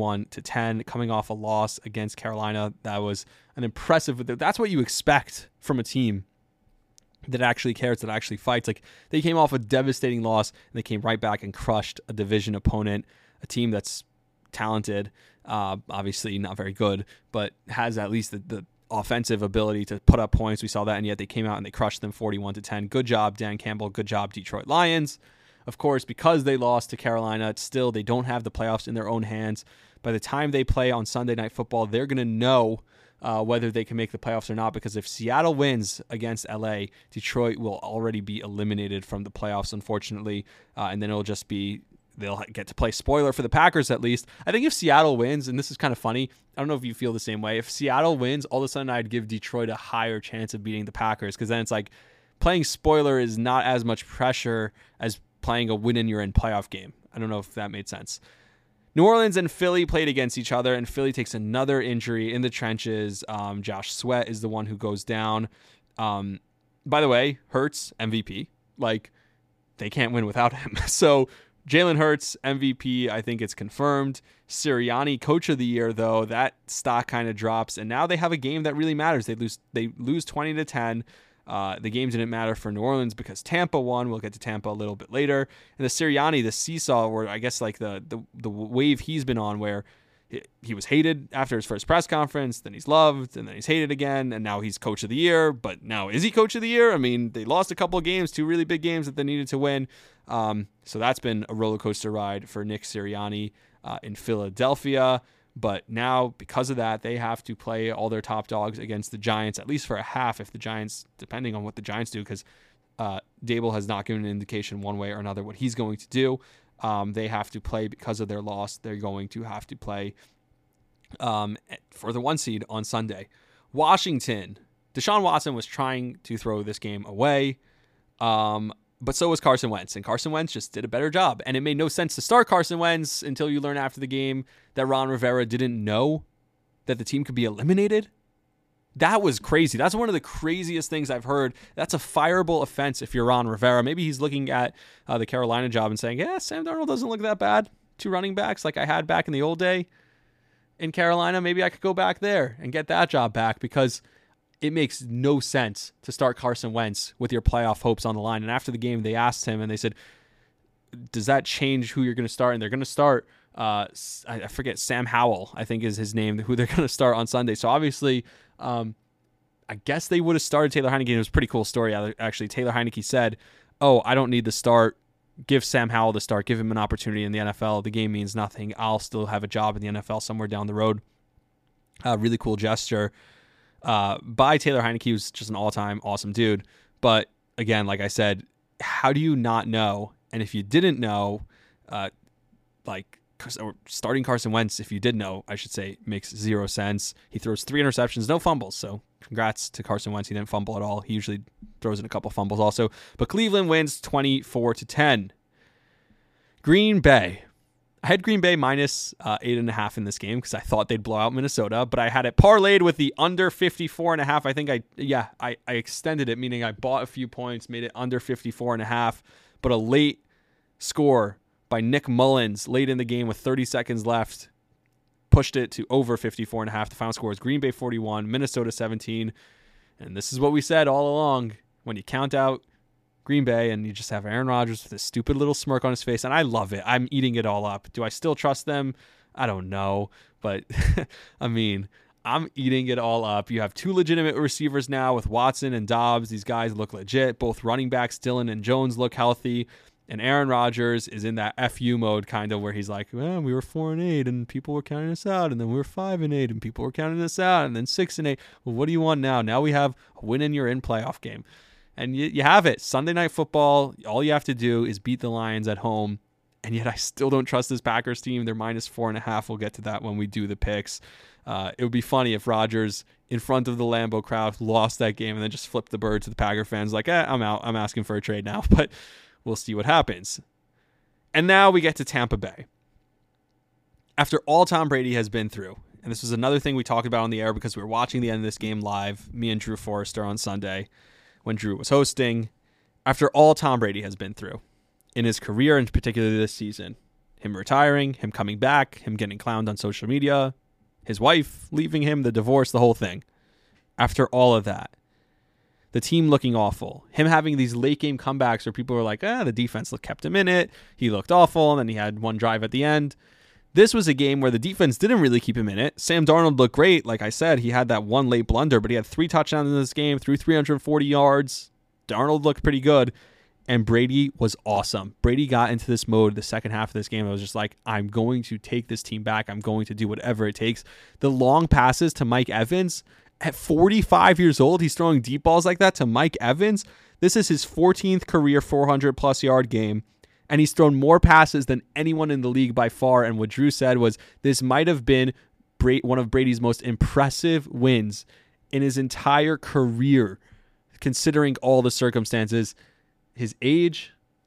41-10, coming off a loss against Carolina. That was an impressive. That's what you expect from a team that actually cares, that actually fights. Like, they came off a devastating loss and they came right back and crushed a division opponent, a team that's talented, obviously not very good, but has at least the offensive ability to put up points. We saw that, and yet they came out and they crushed them 41-10. Good job, Dan Campbell. Good job, Detroit Lions. Of course, because they lost to Carolina, still they don't have the playoffs in their own hands. By the time they play on Sunday Night Football, they're going to know whether they can make the playoffs or not, because if Seattle wins against LA, Detroit will already be eliminated from the playoffs, unfortunately, and then it'll just be, they'll get to play spoiler for the Packers at least. I think if Seattle wins, and this is kind of funny, I don't know if you feel the same way, if Seattle wins, all of a sudden I'd give Detroit a higher chance of beating the Packers, because then it's like playing spoiler is not as much pressure as playing a win-and-you're-in playoff game. I don't know if that made sense. New Orleans and Philly played against each other, and Philly takes another injury in the trenches. Josh Sweat is the one who goes down. By the way, Hurts, MVP. Like, they can't win without him. So, Jalen Hurts, MVP, I think it's confirmed. Sirianni, Coach of the Year, though, that stock kind of drops, and now they have a game that really matters. They lose 20-10. The game didn't matter for New Orleans because Tampa won. We'll get to Tampa a little bit later. And the Sirianni, the seesaw, where I guess like the wave he's been on, where he was hated after his first press conference, then he's loved, and then he's hated again, and now he's Coach of the Year. But now, is he Coach of the Year? I mean, they lost a couple of games, 2 really big games that they needed to win. So that's been a roller coaster ride for Nick Sirianni in Philadelphia. But now, because of that, they have to play all their top dogs against the Giants, at least for a half, if the Giants, depending on what the Giants do, because Dable has not given an indication one way or another what he's going to do. They have to play because of their loss. They're going to have to play for the 1 seed on Sunday. Washington, Deshaun Watson was trying to throw this game away, but so was Carson Wentz. And Carson Wentz just did a better job. And it made no sense to start Carson Wentz until you learn after the game that Ron Rivera didn't know that the team could be eliminated. That was crazy. That's one of the craziest things I've heard. That's a fireable offense if you're Ron Rivera. Maybe he's looking at the Carolina job and saying, yeah, Sam Darnold doesn't look that bad. 2 running backs like I had back in the old day in Carolina. Maybe I could go back there and get that job back, because it makes no sense to start Carson Wentz with your playoff hopes on the line. And after the game, they asked him and they said, does that change who you're going to start? And they're going to start, I forget, Sam Howell, I think is his name, who they're going to start on Sunday. So obviously, I guess they would have started Taylor Heinicke. It was a pretty cool story. Actually, Taylor Heinicke said, I don't need the start. Give Sam Howell the start. Give him an opportunity in the NFL. The game means nothing. I'll still have a job in the NFL somewhere down the road. Really cool gesture by Taylor Heinicke, who's just an all-time awesome dude. But again, like I said, how do you not know? And if you didn't know, starting Carson Wentz, if you did know, I should say, makes zero sense. He throws 3 interceptions, no fumbles. So congrats to Carson Wentz. He didn't fumble at all. He usually throws in a couple fumbles also. But Cleveland wins 24-10. Green Bay. I had Green Bay minus 8.5 in this game because I thought they'd blow out Minnesota, but I had it parlayed with the under 54.5. I think I extended it, meaning I bought a few points, made it under 54.5, but a late score by Nick Mullins late in the game with 30 seconds left pushed it to over 54.5. The final score is Green Bay 41, Minnesota 17. And this is what we said all along. When you count out Green Bay and you just have Aaron Rodgers with this stupid little smirk on his face, and I love it. I'm eating it all up. Do I still trust them? I don't know. But, I mean, I'm eating it all up. You have 2 legitimate receivers now with Watson and Dobbs. These guys look legit. Both running backs, Dillon and Jones, look healthy. And Aaron Rodgers is in that FU mode kind of where he's like, well, we were 4-8 and people were counting us out. And then we were 5-8 and people were counting us out. And then 6-8. Well, what do you want now? Now we have a win and you're in playoff game. And you have it. Sunday Night Football, all you have to do is beat the Lions at home. And yet I still don't trust this Packers team. They're minus 4.5. We'll get to that when we do the picks. It would be funny if Rodgers, in front of the Lambeau crowd, lost that game and then just flipped the bird to the Packer fans like, I'm out. I'm asking for a trade now. But we'll see what happens. And now we get to Tampa Bay. After all Tom Brady has been through, and this was another thing we talked about on the air because we were watching the end of this game live, me and Drew Forrester on Sunday, when Drew was hosting. After all Tom Brady has been through in his career, and particularly this season, him retiring, him coming back, him getting clowned on social media, his wife leaving him, the divorce, the whole thing. After all of that, the team looking awful, him having these late game comebacks where people were like, the defense kept him in it, he looked awful, and then he had one drive at the end. This was a game where the defense didn't really keep him in it. Sam Darnold looked great. Like I said, he had that one late blunder, but he had 3 touchdowns in this game, threw 340 yards. Darnold looked pretty good, and Brady was awesome. Brady got into this mode the second half of this game. I was just like, I'm going to take this team back. I'm going to do whatever it takes. The long passes to Mike Evans, at 45 years old, he's throwing deep balls like that to Mike Evans. This is his 14th career 400-plus yard game. And he's thrown more passes than anyone in the league by far. And what Drew said was this might have been one of Brady's most impressive wins in his entire career, considering all the circumstances, his age,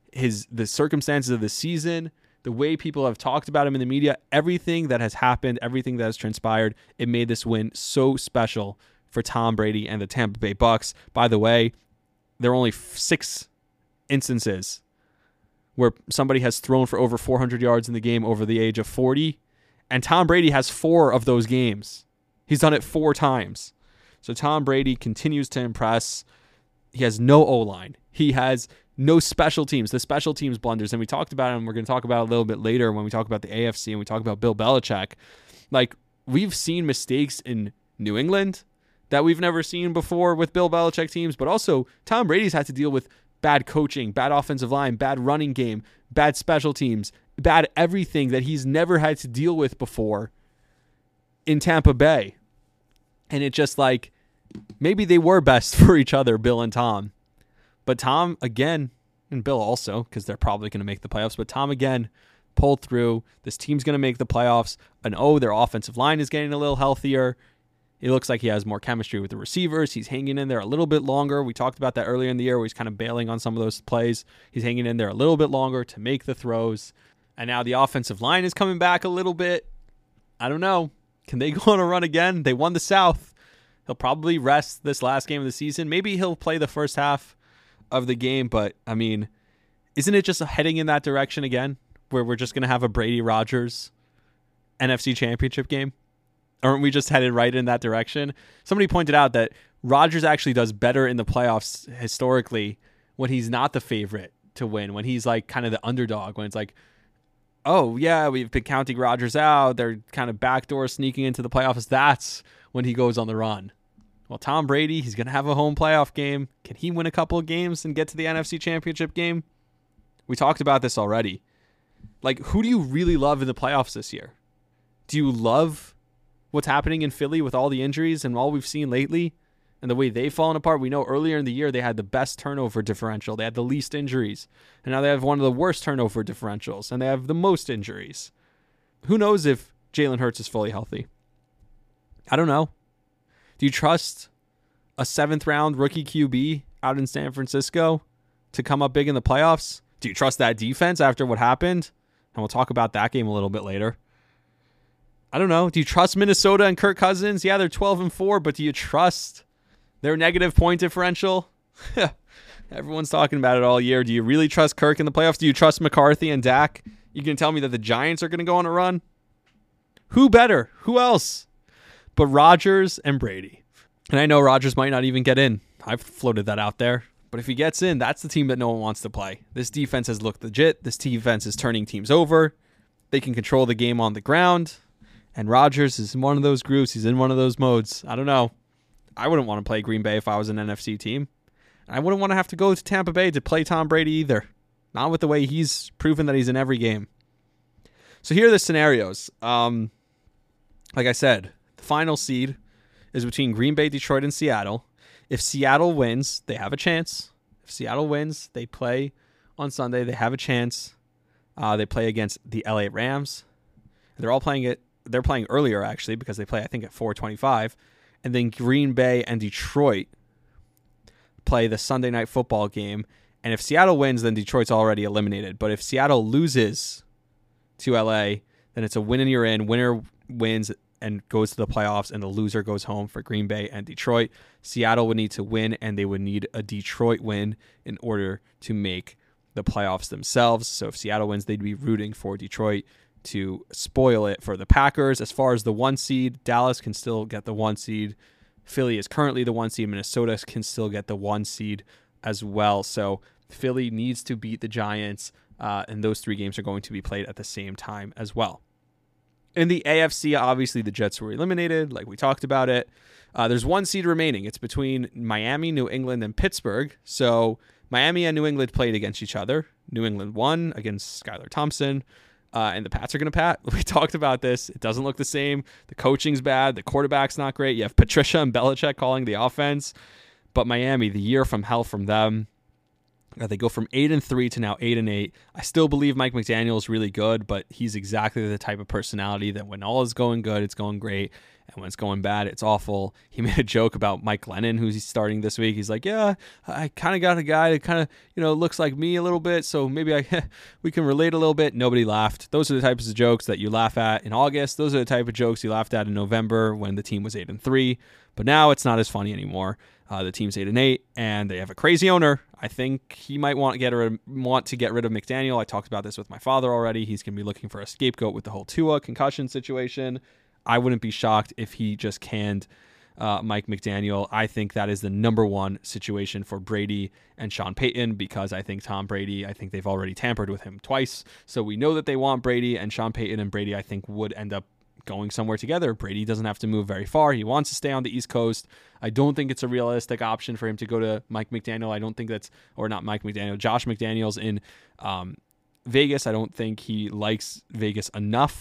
the circumstances of the season, the way people have talked about him in the media, everything that has happened, everything that has transpired, it made this win so special for Tom Brady and the Tampa Bay Bucks. By the way, there are only 6 instances where somebody has thrown for over 400 yards in the game over the age of 40, and Tom Brady has 4 of those games. He's done it 4 times. So Tom Brady continues to impress. He has no O-line. He has no special teams. The special teams blunders, and we talked about it, and we're going to talk about it a little bit later when we talk about the AFC and we talk about Bill Belichick. Like, we've seen mistakes in New England that we've never seen before with Bill Belichick teams, but also Tom Brady's had to deal with bad coaching, bad offensive line, bad running game, bad special teams, bad everything that he's never had to deal with before. in Tampa Bay. And it just like, maybe they were best for each other, Bill and Tom. But Tom, again, and Bill also, because they're probably going to make the playoffs, but Tom, again, pulled through. This team's going to make the playoffs. And their offensive line is getting a little healthier. It looks like he has more chemistry with the receivers. He's hanging in there a little bit longer. We talked about that earlier in the year where he's kind of bailing on some of those plays. He's hanging in there a little bit longer to make the throws. And now the offensive line is coming back a little bit. I don't know. Can they go on a run again? They won the South. He'll probably rest this last game of the season. Maybe he'll play the first half of the game. But, I mean, isn't it just heading in that direction again where we're just going to have a Brady-Rodgers NFC Championship game? Aren't we just headed right in that direction? Somebody pointed out that Rodgers actually does better in the playoffs historically when he's not the favorite to win, when he's like kind of the underdog, when it's like, oh, yeah, we've been counting Rodgers out. They're kind of backdoor sneaking into the playoffs. That's when he goes on the run. Well, Tom Brady, he's going to have a home playoff game. Can he win a couple of games and get to the NFC Championship game? We talked about this already. Like, who do you really love in the playoffs this year? Do you love what's happening in Philly with all the injuries and all we've seen lately and the way they've fallen apart? We know earlier in the year they had the best turnover differential. They had the least injuries. And now they have one of the worst turnover differentials, and they have the most injuries. Who knows if Jalen Hurts is fully healthy? I don't know. Do you trust a 7th-round rookie QB out in San Francisco to come up big in the playoffs? Do you trust that defense after what happened? And we'll talk about that game a little bit later. I don't know. Do you trust Minnesota and Kirk Cousins? Yeah, they're 12-4, but do you trust their negative point differential? Everyone's talking about it all year. Do you really trust Kirk in the playoffs? Do you trust McCarthy and Dak? You can tell me that the Giants are going to go on a run? Who better? Who else but Rodgers and Brady? And I know Rodgers might not even get in. I've floated that out there. But if he gets in, that's the team that no one wants to play. This defense has looked legit. This defense is turning teams over. They can control the game on the ground. And Rodgers is in one of those groups. He's in one of those modes. I don't know. I wouldn't want to play Green Bay if I was an NFC team. I wouldn't want to have to go to Tampa Bay to play Tom Brady either. Not with the way he's proven that he's in every game. So here are the scenarios. Like I said, the final seed is between Green Bay, Detroit, and Seattle. If Seattle wins, they have a chance. If Seattle wins, they play on Sunday. They have a chance. They play against the LA Rams. They're all playing it. They're playing earlier, actually, because they play, I think, at 4:25. And then Green Bay and Detroit play the Sunday night football game. And if Seattle wins, then Detroit's already eliminated. But if Seattle loses to LA, then it's a win and you're in. Winner wins and goes to the playoffs, and the loser goes home for Green Bay and Detroit. Seattle would need to win, and they would need a Detroit win in order to make the playoffs themselves. So if Seattle wins, they'd be rooting for Detroit to spoil it for the Packers. As far as the 1 seed, Dallas can still get the 1 seed. Philly is currently the 1 seed. Minnesota can still get the 1 seed as well. So Philly needs to beat the Giants, and those 3 games are going to be played at the same time as well. In the AFC, obviously the Jets were eliminated, like we talked about it. There's 1 seed remaining. It's between Miami, New England, and Pittsburgh. So Miami and New England played against each other. New England won against Skylar Thompson. And the Pats are going to pat. We talked about this. It doesn't look the same. The coaching's bad. The quarterback's not great. You have Patricia and Belichick calling the offense. But Miami, the year from hell from them. They go from 8-3 to now 8-8. I still believe Mike McDaniel is really good, but he's exactly the type of personality that when all is going good, it's going great. And when it's going bad, it's awful. He made a joke about Mike Lennon, who's starting this week. He's like, yeah, I kind of got a guy that kind of, looks like me a little bit. So maybe we can relate a little bit. Nobody laughed. Those are the types of jokes that you laugh at in August. Those are the type of jokes you laughed at in November when the team was 8-3. But now it's not as funny anymore. The team's 8-8, and they have a crazy owner. I think he might want to get rid of McDaniel. I talked about this with my father already. He's going to be looking for a scapegoat with the whole Tua concussion situation. I wouldn't be shocked if he just canned Mike McDaniel. I think that is the number one situation for Brady and Sean Payton, because I think Tom Brady, I think they've already tampered with him twice. So we know that they want Brady, and Sean Payton and Brady, I think, would end up going somewhere together. Brady doesn't have to move very far. He wants to stay on the East Coast. I don't think it's a realistic option for him to go to Mike McDaniel. I don't think that's, or not Mike McDaniel, Josh McDaniels in Vegas. I don't think he likes Vegas enough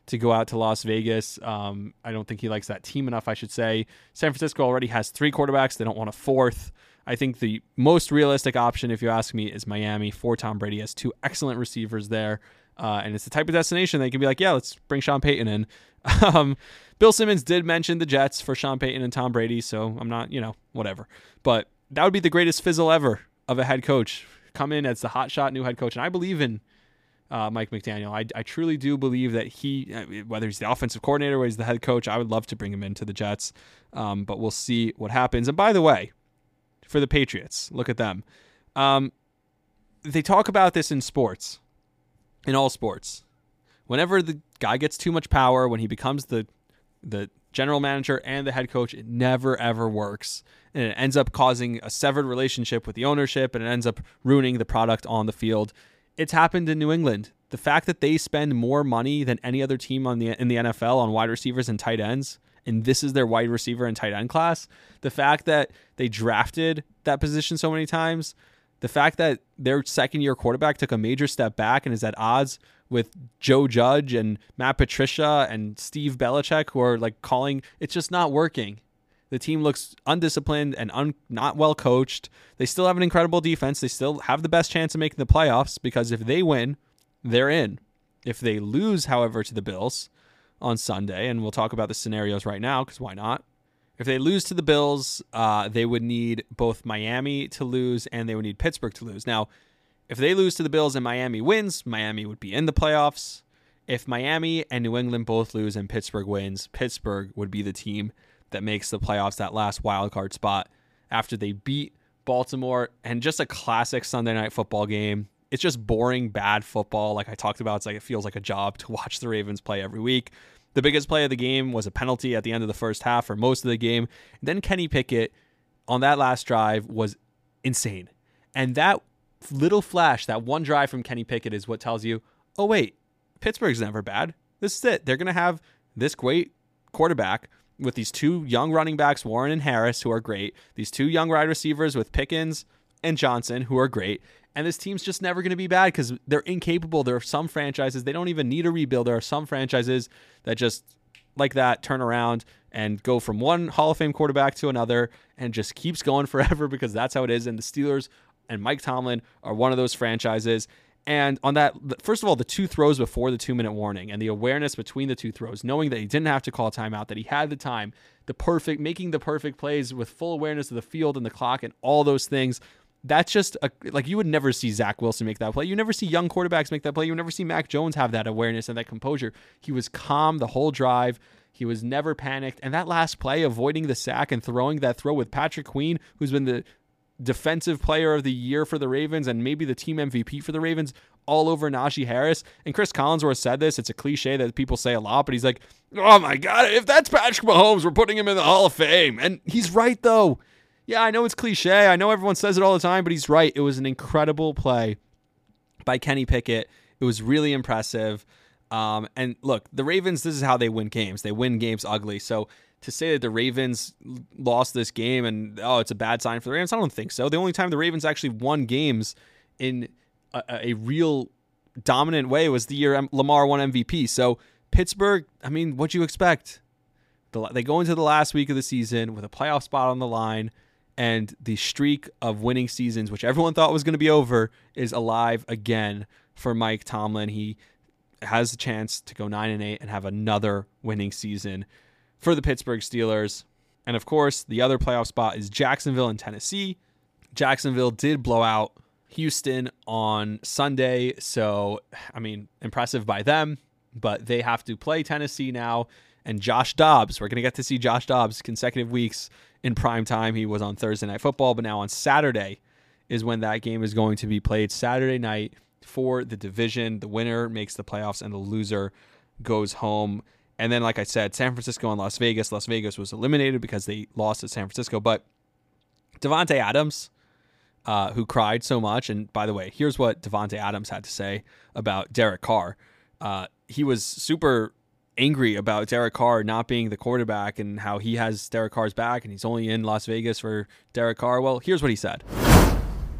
to go out to Las Vegas. I don't think he likes that team enough, I should say. San Francisco already has 3 quarterbacks. They don't want a 4th. I think the most realistic option, if you ask me, is Miami for Tom Brady. Has 2 excellent receivers there. And it's the type of destination they can be like, yeah, let's bring Sean Payton in. Bill Simmons did mention the Jets for Sean Payton and Tom Brady, so I'm not, whatever. But that would be the greatest fizzle ever of a head coach. Come in as the hotshot new head coach. And I believe in Mike McDaniel. I truly do believe that he, whether he's the offensive coordinator or he's the head coach, I would love to bring him into the Jets. But we'll see what happens. And by the way, for the Patriots, look at them. They talk about this in sports, in all sports. Whenever the guy gets too much power, when he becomes the general manager and the head coach, it never, ever works. And it ends up causing a severed relationship with the ownership, and it ends up ruining the product on the field. It's happened in New England. The fact that they spend more money than any other team in the NFL on wide receivers and tight ends, and this is their wide receiver and tight end class, the fact that they drafted that position so many times, the fact that their second-year quarterback took a major step back and is at odds with Joe Judge and Matt Patricia and Steve Belichick, who are like calling, it's just not working. The team looks undisciplined and not well coached. They still have an incredible defense. They still have the best chance of making the playoffs because if they win, they're in. If they lose, however, to the Bills on Sunday, and we'll talk about the scenarios right now because why not? If they lose to the Bills, they would need both Miami to lose and they would need Pittsburgh to lose. Now, if they lose to the Bills and Miami wins, Miami would be in the playoffs. If Miami and New England both lose and Pittsburgh wins, Pittsburgh would be the team that makes the playoffs, that last wild card spot after they beat Baltimore. And just a classic Sunday night football game. It's just boring, bad football. Like I talked about, it feels like a job to watch the Ravens play every week. The biggest play of the game was a penalty at the end of the first half for most of the game. And then Kenny Pickett on that last drive was insane. And that little flash, that one drive from Kenny Pickett is what tells you, oh wait, Pittsburgh's never bad. This is it. They're going to have this great quarterback with these 2 young running backs, Warren and Harris, who are great. These 2 young wide receivers with Pickens and Johnson, who are great. And this team's just never going to be bad because they're incapable. There are some franchises, they don't even need a rebuild. There are some franchises that just like that turn around and go from one Hall of Fame quarterback to another and just keeps going forever because that's how it is. And the Steelers and Mike Tomlin are one of those franchises. And on that, first of all, the 2 throws before the 2-minute warning and the awareness between the 2 throws, knowing that he didn't have to call a timeout, that he had the time, making the perfect plays with full awareness of the field and the clock and all those things. That's just you would never see Zach Wilson make that play. You never see young quarterbacks make that play. You would never see Mac Jones have that awareness and that composure. He was calm the whole drive. He was never panicked. And that last play, avoiding the sack and throwing that throw with Patrick Queen, who's been the defensive player of the year for the Ravens and maybe the team MVP for the Ravens, all over Najee Harris. And Chris Collinsworth said this. It's a cliche that people say a lot, but he's like, oh my God, if that's Patrick Mahomes, we're putting him in the Hall of Fame. And he's right, though. Yeah, I know it's cliche. I know everyone says it all the time, but he's right. It was an incredible play by Kenny Pickett. It was really impressive. And look, the Ravens, this is how they win games. They win games ugly. So to say that the Ravens lost this game and, it's a bad sign for the Ravens, I don't think so. The only time the Ravens actually won games in a real dominant way was the year Lamar won MVP. So Pittsburgh, what'd you expect? They go into the last week of the season with a playoff spot on the line, and the streak of winning seasons, which everyone thought was going to be over, is alive again for Mike Tomlin. He has a chance to go 9-8 and have another winning season for the Pittsburgh Steelers. And of course, the other playoff spot is Jacksonville and Tennessee. Jacksonville did blow out Houston on Sunday, so, impressive by them, but they have to play Tennessee now. And Josh Dobbs, we're going to get to see Josh Dobbs consecutive weeks in prime time. He was on Thursday Night Football, but now on Saturday is when that game is going to be played. Saturday night for the division. The winner makes the playoffs and the loser goes home. And then, like I said, San Francisco and Las Vegas. Las Vegas was eliminated because they lost to San Francisco. But Davante Adams, who cried so much, and by the way, here's what Davante Adams had to say about Derek Carr. He was super angry about Derek Carr not being the quarterback and how he has Derek Carr's back and he's only in Las Vegas for Derek Carr. Well, here's what he said.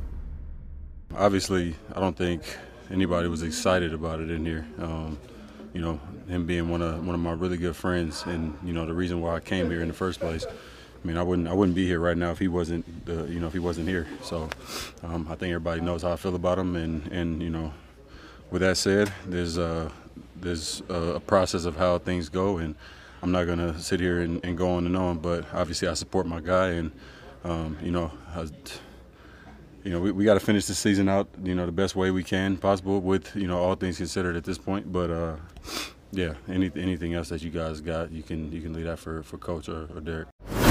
Obviously, I don't think anybody was excited about it in here. him being one of my really good friends, and the reason why I came here in the first place. I mean, I wouldn't be here right now if he wasn't here. So I think everybody knows how I feel about him, and with that said, there's a process of how things go, and I'm not gonna sit here and go on and on. But obviously, I support my guy, and we got to finish the season out, the best way we can possible with, all things considered at this point. But yeah, anything else that you guys got, you can leave that for Coach or Derek.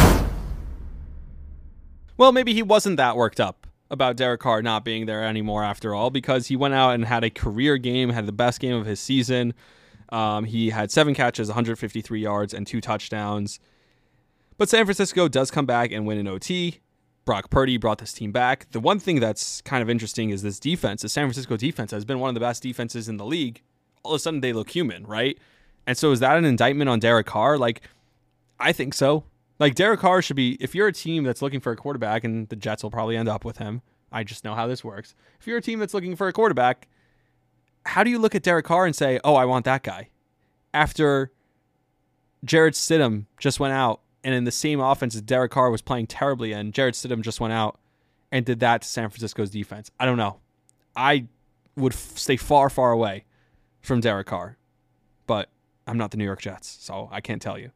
Well, maybe he wasn't that worked up about Derek Carr not being there anymore after all, because he went out and had a career game, had the best game of his season. He had 7 catches, 153 yards, and 2 touchdowns. But San Francisco does come back and win in OT. Brock Purdy brought this team back. The one thing that's kind of interesting is this defense. The San Francisco defense has been one of the best defenses in the league. All of a sudden, they look human, right? And so is that an indictment on Derek Carr? I think so. Derek Carr should be, if you're a team that's looking for a quarterback, and the Jets will probably end up with him, I just know how this works. If you're a team that's looking for a quarterback, how do you look at Derek Carr and say, oh, I want that guy? After Jarrett Stidham just went out, and in the same offense that Derek Carr was playing terribly in, Jarrett Stidham just went out and did that to San Francisco's defense. I don't know. I would stay far, far away from Derek Carr, but I'm not the New York Jets, so I can't tell you.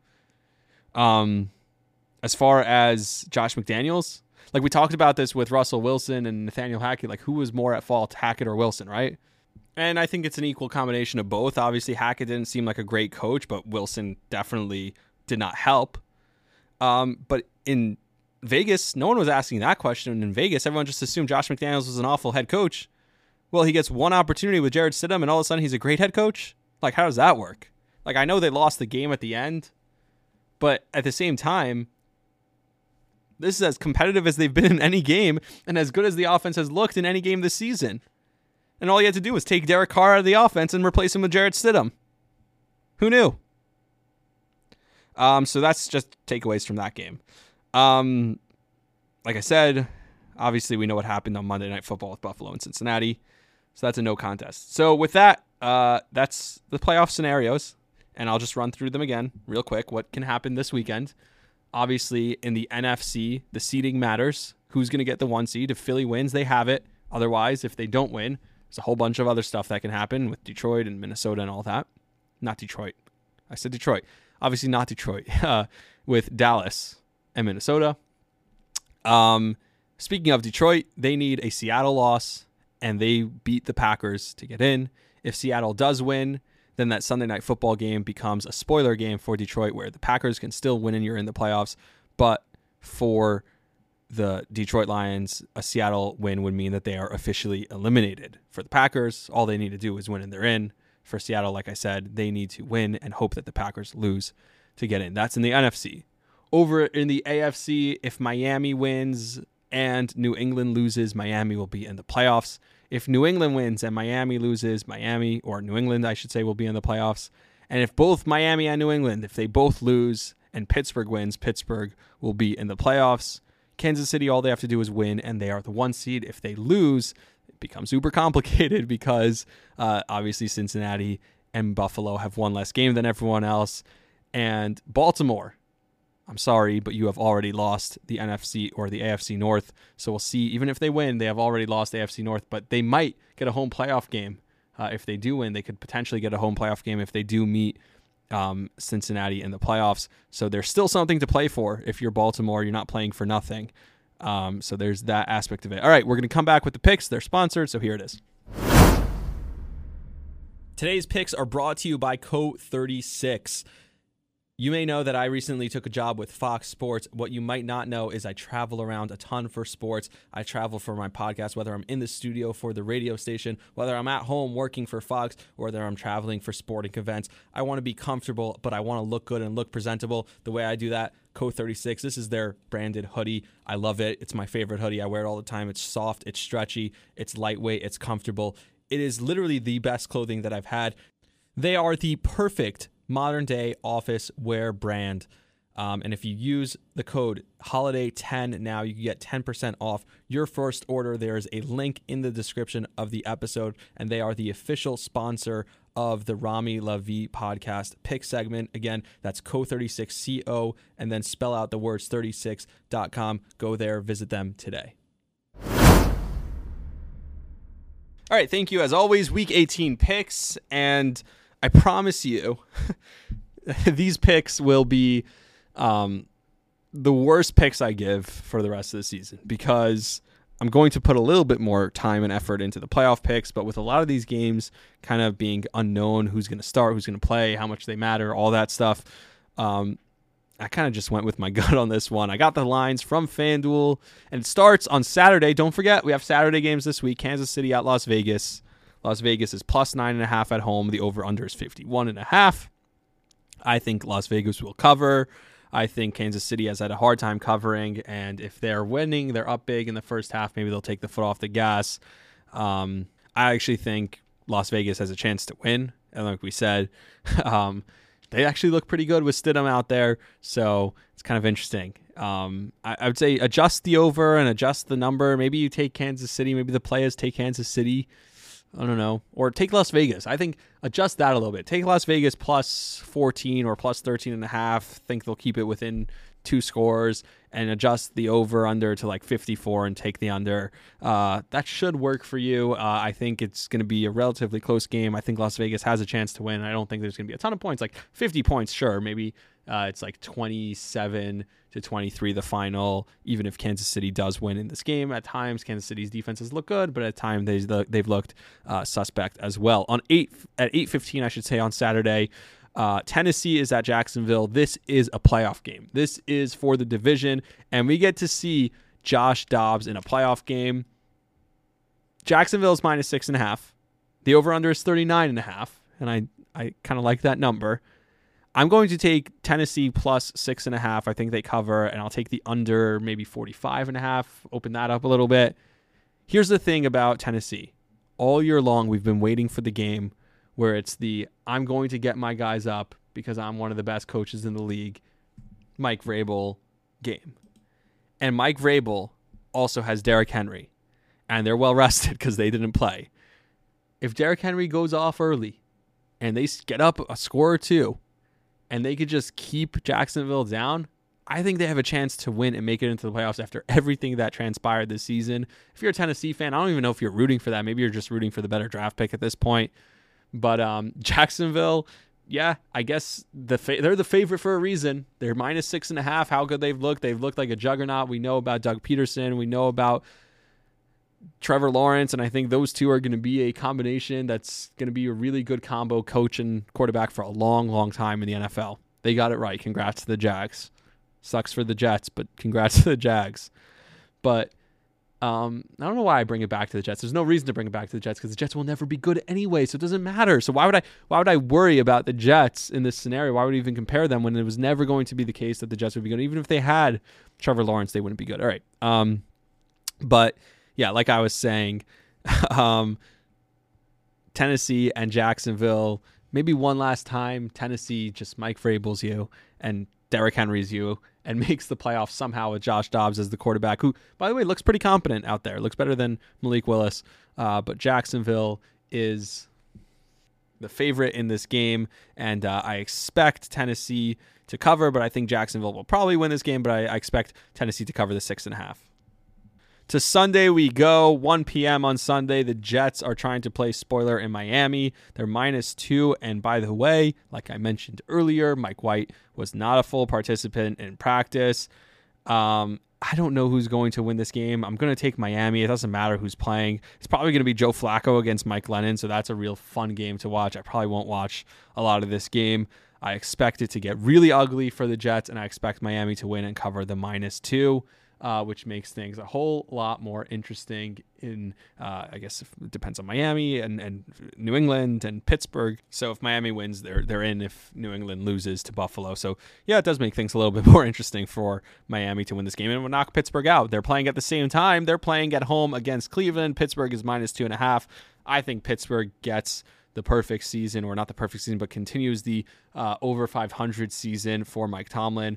As far as Josh McDaniels, we talked about this with Russell Wilson and Nathaniel Hackett, who was more at fault, Hackett or Wilson, right? And I think it's an equal combination of both. Obviously, Hackett didn't seem like a great coach, but Wilson definitely did not help. But in Vegas, no one was asking that question. In Vegas, everyone just assumed Josh McDaniels was an awful head coach. Well, he gets one opportunity with Jarrett Stidham, and all of a sudden he's a great head coach? How does that work? I know they lost the game at the end, but at the same time, this is as competitive as they've been in any game and as good as the offense has looked in any game this season. And all you had to do was take Derek Carr out of the offense and replace him with Jarrett Stidham. Who knew? So that's just takeaways from that game. Like I said, obviously we know what happened on Monday Night Football with Buffalo and Cincinnati. So that's a no contest. So with that, that's the playoff scenarios. And I'll just run through them again real quick. What can happen this weekend? Obviously, in the NFC, the seeding matters. Who's going to get the 1 seed? If Philly wins, they have it. Otherwise, if they don't win, there's a whole bunch of other stuff that can happen with Detroit and Minnesota and all that. Not Detroit. I said Detroit. Obviously not Detroit. With Dallas and Minnesota. Speaking of Detroit, they need a Seattle loss, and they beat the Packers to get in. If Seattle does win, then that Sunday Night Football game becomes a spoiler game for Detroit, where the Packers can still win and you're in the playoffs. But for the Detroit Lions, a Seattle win would mean that they are officially eliminated. For the Packers, all they need to do is win and they're in. For Seattle, like I said, they need to win and hope that the Packers lose to get in. That's in the NFC. Over in the AFC, if Miami wins and New England loses, Miami will be in the playoffs. If New England wins and Miami loses, Miami, or New England, I should say, will be in the playoffs. And if both Miami and New England, if they both lose and Pittsburgh wins, Pittsburgh will be in the playoffs. Kansas City, all they have to do is win, and they are the 1 seed. If they lose, it becomes super complicated because obviously Cincinnati and Buffalo have one less game than everyone else. And Baltimore, I'm sorry, but you have already lost the NFC or the AFC North. So we'll see. Even if they win, they have already lost the AFC North, but they might get a home playoff game. If they do win, they could potentially get a home playoff game if they do meet Cincinnati in the playoffs. So there's still something to play for. If you're Baltimore, you're not playing for nothing. So there's that aspect of it. All right, we're going to come back with the picks. They're sponsored, so here it is. Today's picks are brought to you by Co36. You may know that I recently took a job with Fox Sports. What you might not know is I travel around a ton for sports. I travel for my podcast, whether I'm in the studio for the radio station, whether I'm at home working for Fox, or whether I'm traveling for sporting events. I want to be comfortable, but I want to look good and look presentable. The way I do that, Co36, this is their branded hoodie. I love it. It's my favorite hoodie. I wear it all the time. It's soft, it's stretchy, it's lightweight, it's comfortable. It is literally the best clothing that I've had. They are the perfect modern day office wear brand. And if you use the code HOLIDAY10 now, you get 10% off your first order. There is a link in the description of the episode, and they are the official sponsor of the Rami Lavi podcast pick segment. Again, that's Co36CO, and then spell out the words 36.com. Go there, visit them today. All right, thank you. As always, Week 18 picks, and I promise you, these picks will be the worst picks I give for the rest of the season, because I'm going to put a little bit more time and effort into the playoff picks, but with a lot of these games kind of being unknown, who's going to start, who's going to play, how much they matter, all that stuff, I kind of just went with my gut on this one. I got the lines from FanDuel, and it starts on Saturday. Don't forget, we have Saturday games this week. Kansas City at Las Vegas. Las Vegas is plus 9.5 at home. The over-under is 51.5. I think Las Vegas will cover. I think Kansas City has had a hard time covering, and if they're winning, they're up big in the first half. Maybe they'll take the foot off the gas. I actually think Las Vegas has a chance to win, and like we said, they actually look pretty good with Stidham out there, so it's kind of interesting. I would say adjust the over and adjust the number. Maybe you take Kansas City. Maybe the players take Kansas City. I don't know. Or take Las Vegas. I think adjust that a little bit. Take Las Vegas plus 14 or plus 13.5. Think they'll keep it within 2 scores, and adjust the over-under to like 54 and take the under. That should work for you. I think it's going to be a relatively close game. I think Las Vegas has a chance to win. I don't think there's going to be a ton of points, like 50 points, sure. Maybe it's like 27-23 the final, even if Kansas City does win in this game. At times, Kansas City's defenses look good, but at times they've looked suspect as well. At 8:15, I should say, on Saturday, Tennessee is at Jacksonville. This is a playoff game. This is for the division, and we get to see Josh Dobbs in a playoff game. Jacksonville is minus 6.5. The over-under is 39.5, and I kind of like that number. I'm going to take Tennessee plus 6.5. I think they cover, and I'll take the under maybe 45.5. Open that up a little bit. Here's the thing about Tennessee. All year long, we've been waiting for the game where it's I'm going to get my guys up because I'm one of the best coaches in the league, Mike Vrabel game. And Mike Vrabel also has Derrick Henry, and they're well rested because they didn't play. If Derrick Henry goes off early and they get up a score or two and they could just keep Jacksonville down, I think they have a chance to win and make it into the playoffs after everything that transpired this season. If you're a Tennessee fan, I don't even know if you're rooting for that. Maybe you're just rooting for the better draft pick at this point. But Jacksonville, yeah, I guess they're the favorite for a reason. They're minus 6.5. How good they've looked. They've looked like a juggernaut. We know about Doug Peterson. We know about Trevor Lawrence, and I think those two are going to be a combination that's going to be a really good combo, coach and quarterback, for a long, long time in the NFL. They got it right. Congrats to the Jags. Sucks for the Jets, but congrats to the Jags. But I don't know why I bring it back to the Jets. There's no reason to bring it back to the Jets because the Jets will never be good anyway, so it doesn't matter. So why would I worry about the Jets in this scenario? Why would I even compare them when it was never going to be the case that the Jets would be good? Even if they had Trevor Lawrence, they wouldn't be good. All right. But yeah, like I was saying, Tennessee and Jacksonville, maybe one last time, Tennessee just Mike Vrabel's you and Derrick Henry's you and makes the playoffs somehow with Josh Dobbs as the quarterback, who, by the way, looks pretty competent out there. Looks better than Malik Willis. But Jacksonville is the favorite in this game, and I expect Tennessee to cover, but I think Jacksonville will probably win this game, but I expect Tennessee to cover the 6.5. To Sunday we go, 1 p.m. on Sunday. The Jets are trying to play spoiler in Miami. They're -2, and by the way, like I mentioned earlier, Mike White was not a full participant in practice. I don't know who's going to win this game. I'm going to take Miami. It doesn't matter who's playing. It's probably going to be Joe Flacco against Mike Lennon, so that's a real fun game to watch. I probably won't watch a lot of this game. I expect it to get really ugly for the Jets, and I expect Miami to win and cover the -2. Which makes things a whole lot more interesting in, I guess it depends on Miami and New England and Pittsburgh. So if Miami wins, they're in. If New England loses to Buffalo. So yeah, it does make things a little bit more interesting for Miami to win this game and will knock Pittsburgh out. They're playing at the same time. They're playing at home against Cleveland. Pittsburgh is -2.5. I think Pittsburgh gets the perfect season, or not the perfect season, but continues the over 500 season for Mike Tomlin.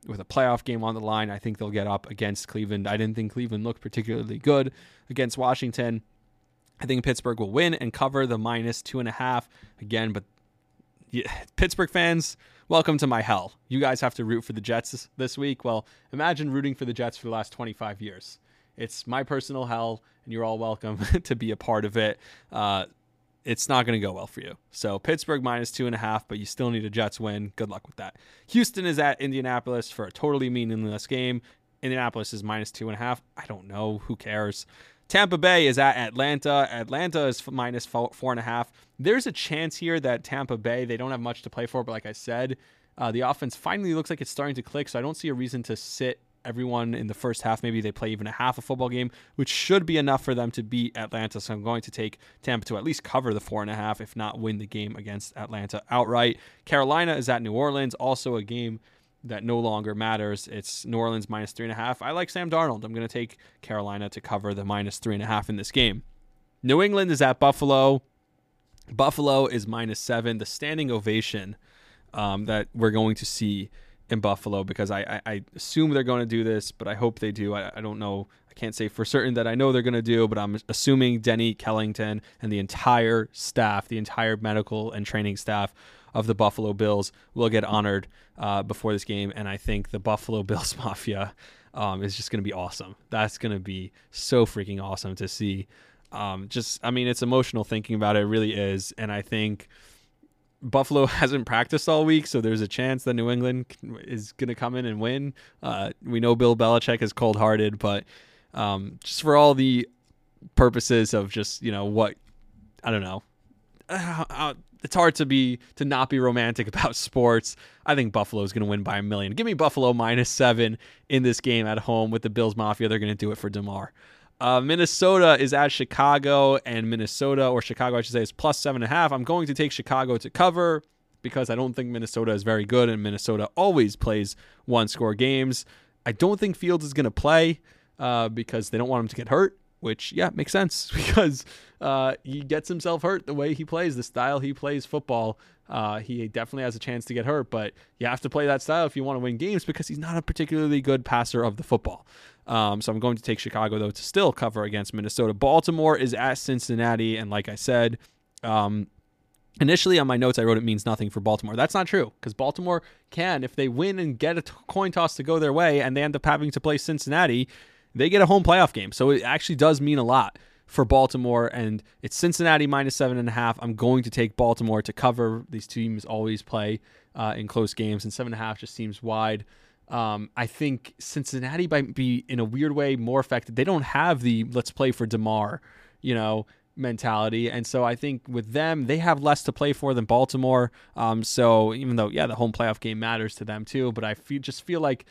with a playoff game on the line. I think they'll get up against Cleveland. I didn't think Cleveland looked particularly good against Washington. I think Pittsburgh will win and cover the -2.5 again. But yeah, Pittsburgh fans, welcome to my hell. You guys have to root for the Jets this week. Well, imagine rooting for the Jets for the last 25 years. It's my personal hell, and you're all welcome to be a part of it. It's not going to go well for you. So Pittsburgh -2.5, but you still need a Jets win. Good luck with that. Houston is at Indianapolis for a totally meaningless game. Indianapolis is -2.5. I don't know. Who cares? Tampa Bay is at Atlanta. Atlanta is -4.5. There's a chance here that Tampa Bay, they don't have much to play for, but like I said, the offense finally looks like it's starting to click, so I don't see a reason to sit everyone in the first half. Maybe they play even a half a football game, which should be enough for them to beat Atlanta. So I'm going to take Tampa to at least cover the 4.5, if not win the game against Atlanta outright. Carolina is at New Orleans, also a game that no longer matters. It's New Orleans -3.5. I like Sam Darnold. I'm going to take Carolina to cover the -3.5 in this game. New England is at Buffalo. Buffalo is -7. The standing ovation that we're going to see in Buffalo, because I assume they're going to do this, but I hope they do. I don't know. I can't say for certain that I know they're going to do, but I'm assuming Denny Kellington and the entire staff, the entire medical and training staff of the Buffalo Bills will get honored before this game. And I think the Buffalo Bills Mafia is just going to be awesome. That's going to be so freaking awesome to see. It's emotional thinking about it. It really is. And I think Buffalo hasn't practiced all week, so there's a chance that New England is going to come in and win. We know Bill Belichick is cold-hearted, but just for all the purposes of just, what, I don't know. It's hard to not be romantic about sports. I think Buffalo is going to win by 1 million. Give me Buffalo -7 in this game at home with the Bills Mafia. They're going to do it for DeMar. Minnesota is at Chicago, and Minnesota, or Chicago I should say, is +7.5. I'm going to take Chicago to cover because I don't think Minnesota is very good, and Minnesota always plays one-score games. I don't think Fields is going to play because they don't want him to get hurt, which, yeah, makes sense because he gets himself hurt the way he plays, the style he plays football. He definitely has a chance to get hurt, but you have to play that style if you want to win games because he's not a particularly good passer of the football. So I'm going to take Chicago, though, to still cover against Minnesota. Baltimore is at Cincinnati, and like I said, initially on my notes I wrote it means nothing for Baltimore. That's not true, because Baltimore can, if they win and get a coin toss to go their way and they end up having to play Cincinnati, they get a home playoff game. So it actually does mean a lot for Baltimore, and it's Cincinnati -7.5. I'm going to take Baltimore to cover. These teams always play in close games, and 7.5 just seems wide. I think Cincinnati might be, in a weird way, more effective. They don't have the let's play for DeMar, mentality. And so I think with them, they have less to play for than Baltimore. So even though, the home playoff game matters to them too, but I feel like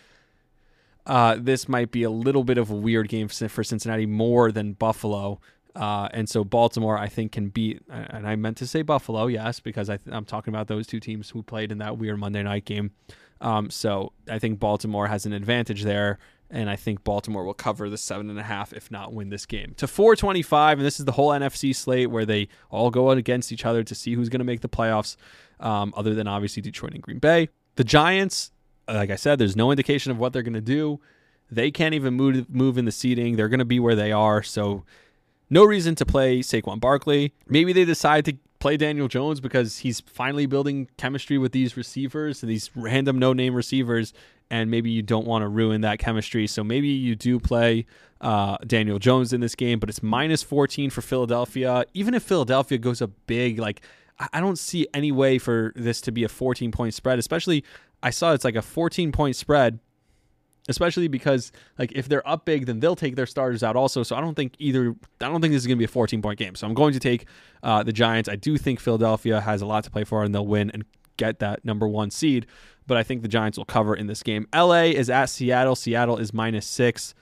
this might be a little bit of a weird game for Cincinnati more than Buffalo. And so Baltimore, I think, can beat, and I meant to say Buffalo, yes, because I'm talking about those two teams who played in that weird Monday night game. So I think Baltimore has an advantage there, and I think Baltimore will cover the 7.5, if not win this game. To 425, and this is the whole NFC slate where they all go out against each other to see who's going to make the playoffs, other than obviously Detroit and Green Bay. The Giants, like I said, there's no indication of what they're going to do. They can't even move in the seeding. They're going to be where they are, so no reason to play Saquon Barkley. Maybe they decide to play Daniel Jones because he's finally building chemistry with these receivers, these random no-name receivers, and maybe you don't want to ruin that chemistry. So maybe you do play Daniel Jones in this game, but it's -14 for Philadelphia. Even if Philadelphia goes up big, I don't see any way for this to be a 14-point spread, especially I saw it's like a 14-point spread, especially because if they're up big, then they'll take their starters out also. So I don't think this is going to be a 14-point game. So I'm going to take the Giants. I do think Philadelphia has a lot to play for, and they'll win and get that number 1 seed. But I think the Giants will cover in this game. LA is at Seattle. Seattle is -6.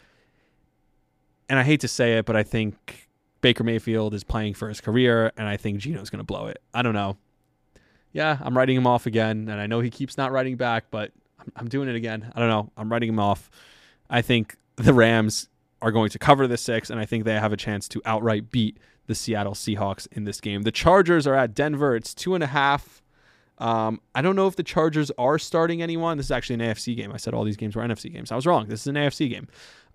And I hate to say it, but I think Baker Mayfield is playing for his career, and I think Gino's going to blow it. I don't know. Yeah, I'm writing him off again, and I know he keeps not writing back, but I'm doing it again. I don't know. I'm writing him off. I think the Rams are going to cover the 6, and I think they have a chance to outright beat the Seattle Seahawks in this game. The Chargers are at Denver. It's 2.5. I don't know if the Chargers are starting anyone. This is actually an AFC game. I said all these games were NFC games. I was wrong. This is an AFC game.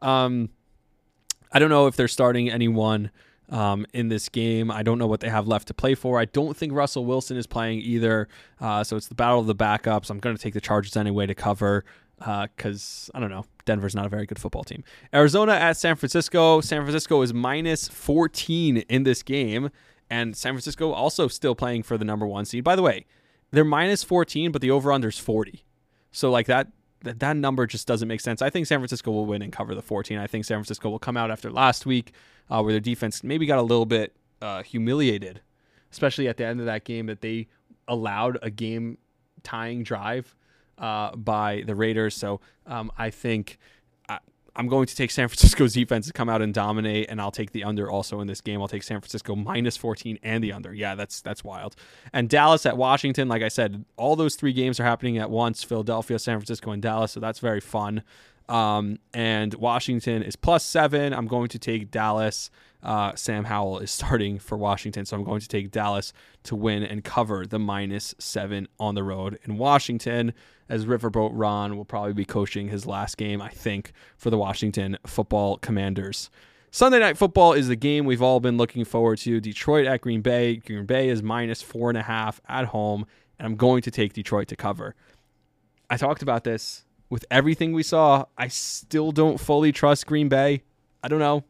I don't know if they're starting anyone in this game. I don't know what they have left to play for. I don't think Russell Wilson is playing either. So it's the battle of the backups. I'm going to take the Chargers anyway to cover because, I don't know, Denver's not a very good football team. Arizona at San Francisco. San Francisco is minus 14 in this game. And San Francisco also still playing for the number 1 seed. By the way, they're minus 14, but the over-under is 40. So like that number just doesn't make sense. I think San Francisco will win and cover the 14. I think San Francisco will come out after last week where their defense maybe got a little bit humiliated, especially at the end of that game that they allowed a game-tying drive by the Raiders. So I think I'm going to take San Francisco's defense to come out and dominate, and I'll take the under also in this game. I'll take San Francisco minus 14 and the under. Yeah, that's wild. And Dallas at Washington, like I said, all those 3 games are happening at once, Philadelphia, San Francisco, and Dallas, so that's very fun. And Washington is +7. I'm going to take Dallas. Sam Howell is starting for Washington, so I'm going to take Dallas to win and cover the -7 on the road in Washington, as Riverboat Ron will probably be coaching his last game, I think, for the Washington Football Commanders. Sunday Night Football is the game we've all been looking forward to. Detroit at Green Bay. Green Bay is -4.5 at home, and I'm going to take Detroit to cover. I talked about this. With everything we saw, I still don't fully trust Green Bay. I don't know.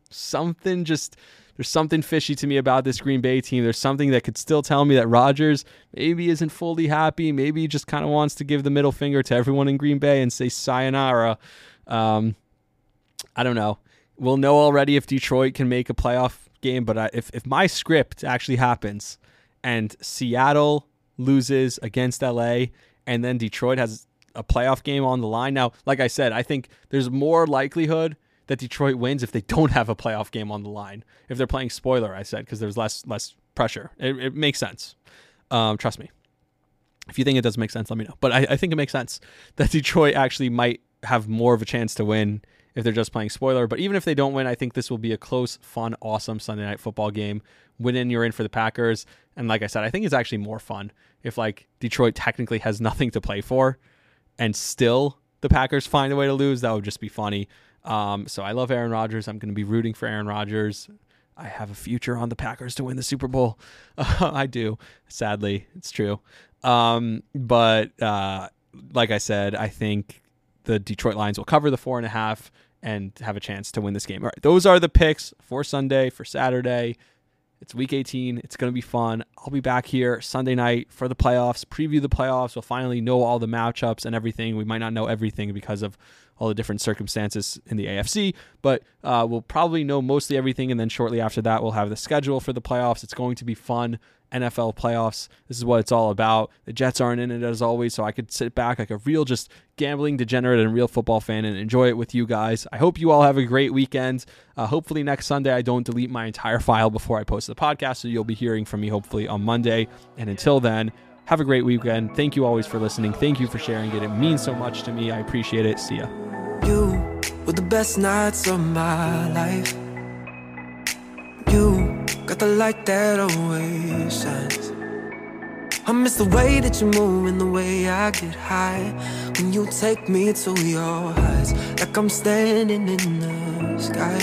There's something fishy to me about this Green Bay team. There's something that could still tell me that Rodgers maybe isn't fully happy. Maybe he just kind of wants to give the middle finger to everyone in Green Bay and say sayonara. I don't know. We'll know already if Detroit can make a playoff game, but if my script actually happens and Seattle loses against LA and then Detroit has a playoff game on the line. Now, like I said, I think there's more likelihood that Detroit wins if they don't have a playoff game on the line. If they're playing spoiler, I said, because there's less pressure. It makes sense. Trust me. If you think it doesn't make sense, let me know. But I think it makes sense that Detroit actually might have more of a chance to win if they're just playing spoiler. But even if they don't win, I think this will be a close, fun, awesome Sunday Night Football game. Winning, you're in for the Packers. And like I said, I think it's actually more fun if like Detroit technically has nothing to play for and still the Packers find a way to lose. That would just be funny. So I love Aaron Rodgers. I'm going to be rooting for Aaron Rodgers. I have a future on the Packers to win the Super Bowl. I do. Sadly, it's true. But like I said, I think the Detroit Lions will cover the 4.5 and have a chance to win this game. All right, those are the picks for Sunday, for Saturday. It's week 18. It's going to be fun. I'll be back here Sunday night for the playoffs, preview the playoffs. We'll finally know all the matchups and everything. We might not know everything because of all the different circumstances in the AFC, but we'll probably know mostly everything, and then shortly after that, we'll have the schedule for the playoffs. It's going to be fun. NFL playoffs. This is what it's all about. The Jets aren't in it as always, so I could sit back like a real just gambling degenerate and real football fan and enjoy it with you guys. I hope you all have a great weekend. Hopefully next Sunday I don't delete my entire file before I post the podcast, so you'll be hearing from me hopefully on Monday. And until then, have a great weekend. Thank you always for listening. Thank you for sharing it. It means so much to me. I appreciate it. See ya. You were the best nights of my life. You got the light that always shines. I miss the way that you move and the way I get high when you take me to your heights, like I'm standing in the sky.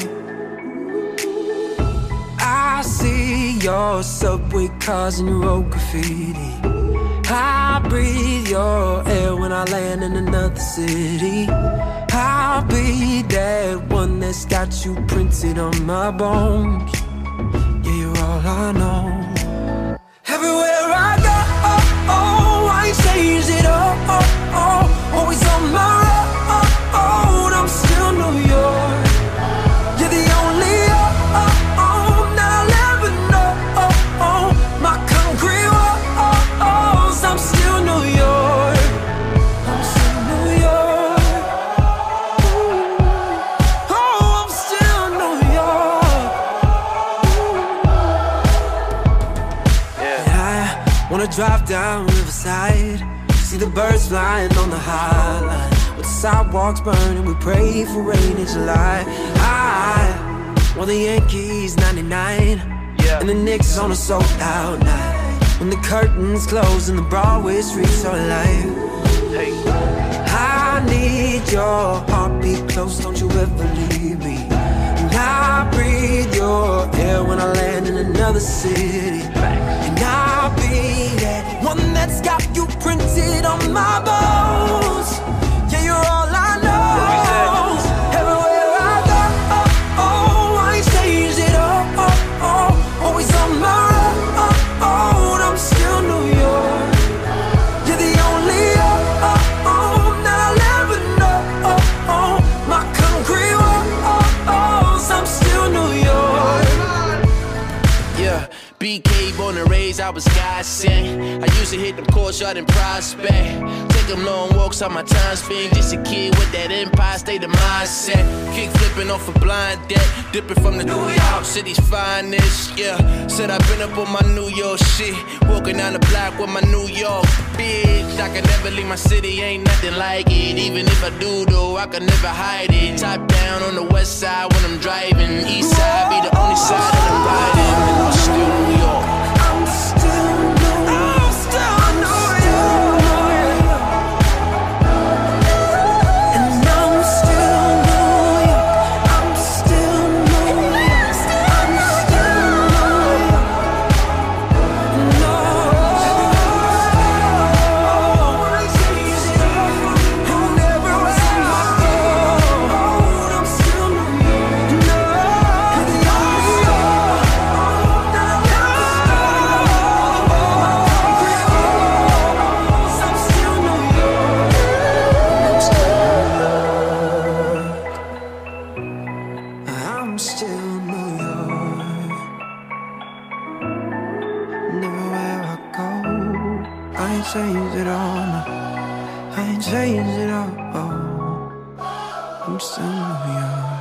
I see your subway cars and your road graffiti. I breathe your air when I land in another city. I'll be that one that's got you printed on my bones. Yeah, you're all I know. Everywhere I go, I change it up. Always on my road, I'm still New York. You're the only that I'll ever know. My concrete walls, I'm still New York. I'm still New York. Oh, I'm still New York. Yeah. I wanna drive down Riverside, see the birds flying on the High Line. With the sidewalks burning, we pray for rain in July. I want the Yankees 99, and the Knicks on a sold-out night. when the curtains close and the Broadway streets are alive. I need your heartbeat close, don't you ever leave me. And I breathe your air when I land in another city. And I'll be that one that's got you printed on my bones. Yeah, you're all I know. Everywhere I go, I ain't changed it all. Always on my own, I'm still New York. You're the only that I'll ever know. My concrete walls, I'm still New York. Yeah, BK born and raised, I was God sent. I used to hit them court shot and prospect. Take them long walks on my time spent. Just a kid with that Empire State of mindset. Kick flipping off a blind deck. Dipping from the New York City's finest. Yeah, said I've been up on my New York shit. Walking down the block with my New York bitch. I can never leave my city, ain't nothing like it. Even if I do though, I can never hide it. Top down on the west side when I'm driving. East side be the only side that I'm riding. And I'm still New York. I'm still New York. And I'm still New York. I'm still New York. I'm still New York. No, whenever I go, I'm still New York. No, I'm still New York. I'm still New York. And everywhere I go, I ain't changed it all. No, I ain't changed it all. I'm still New York.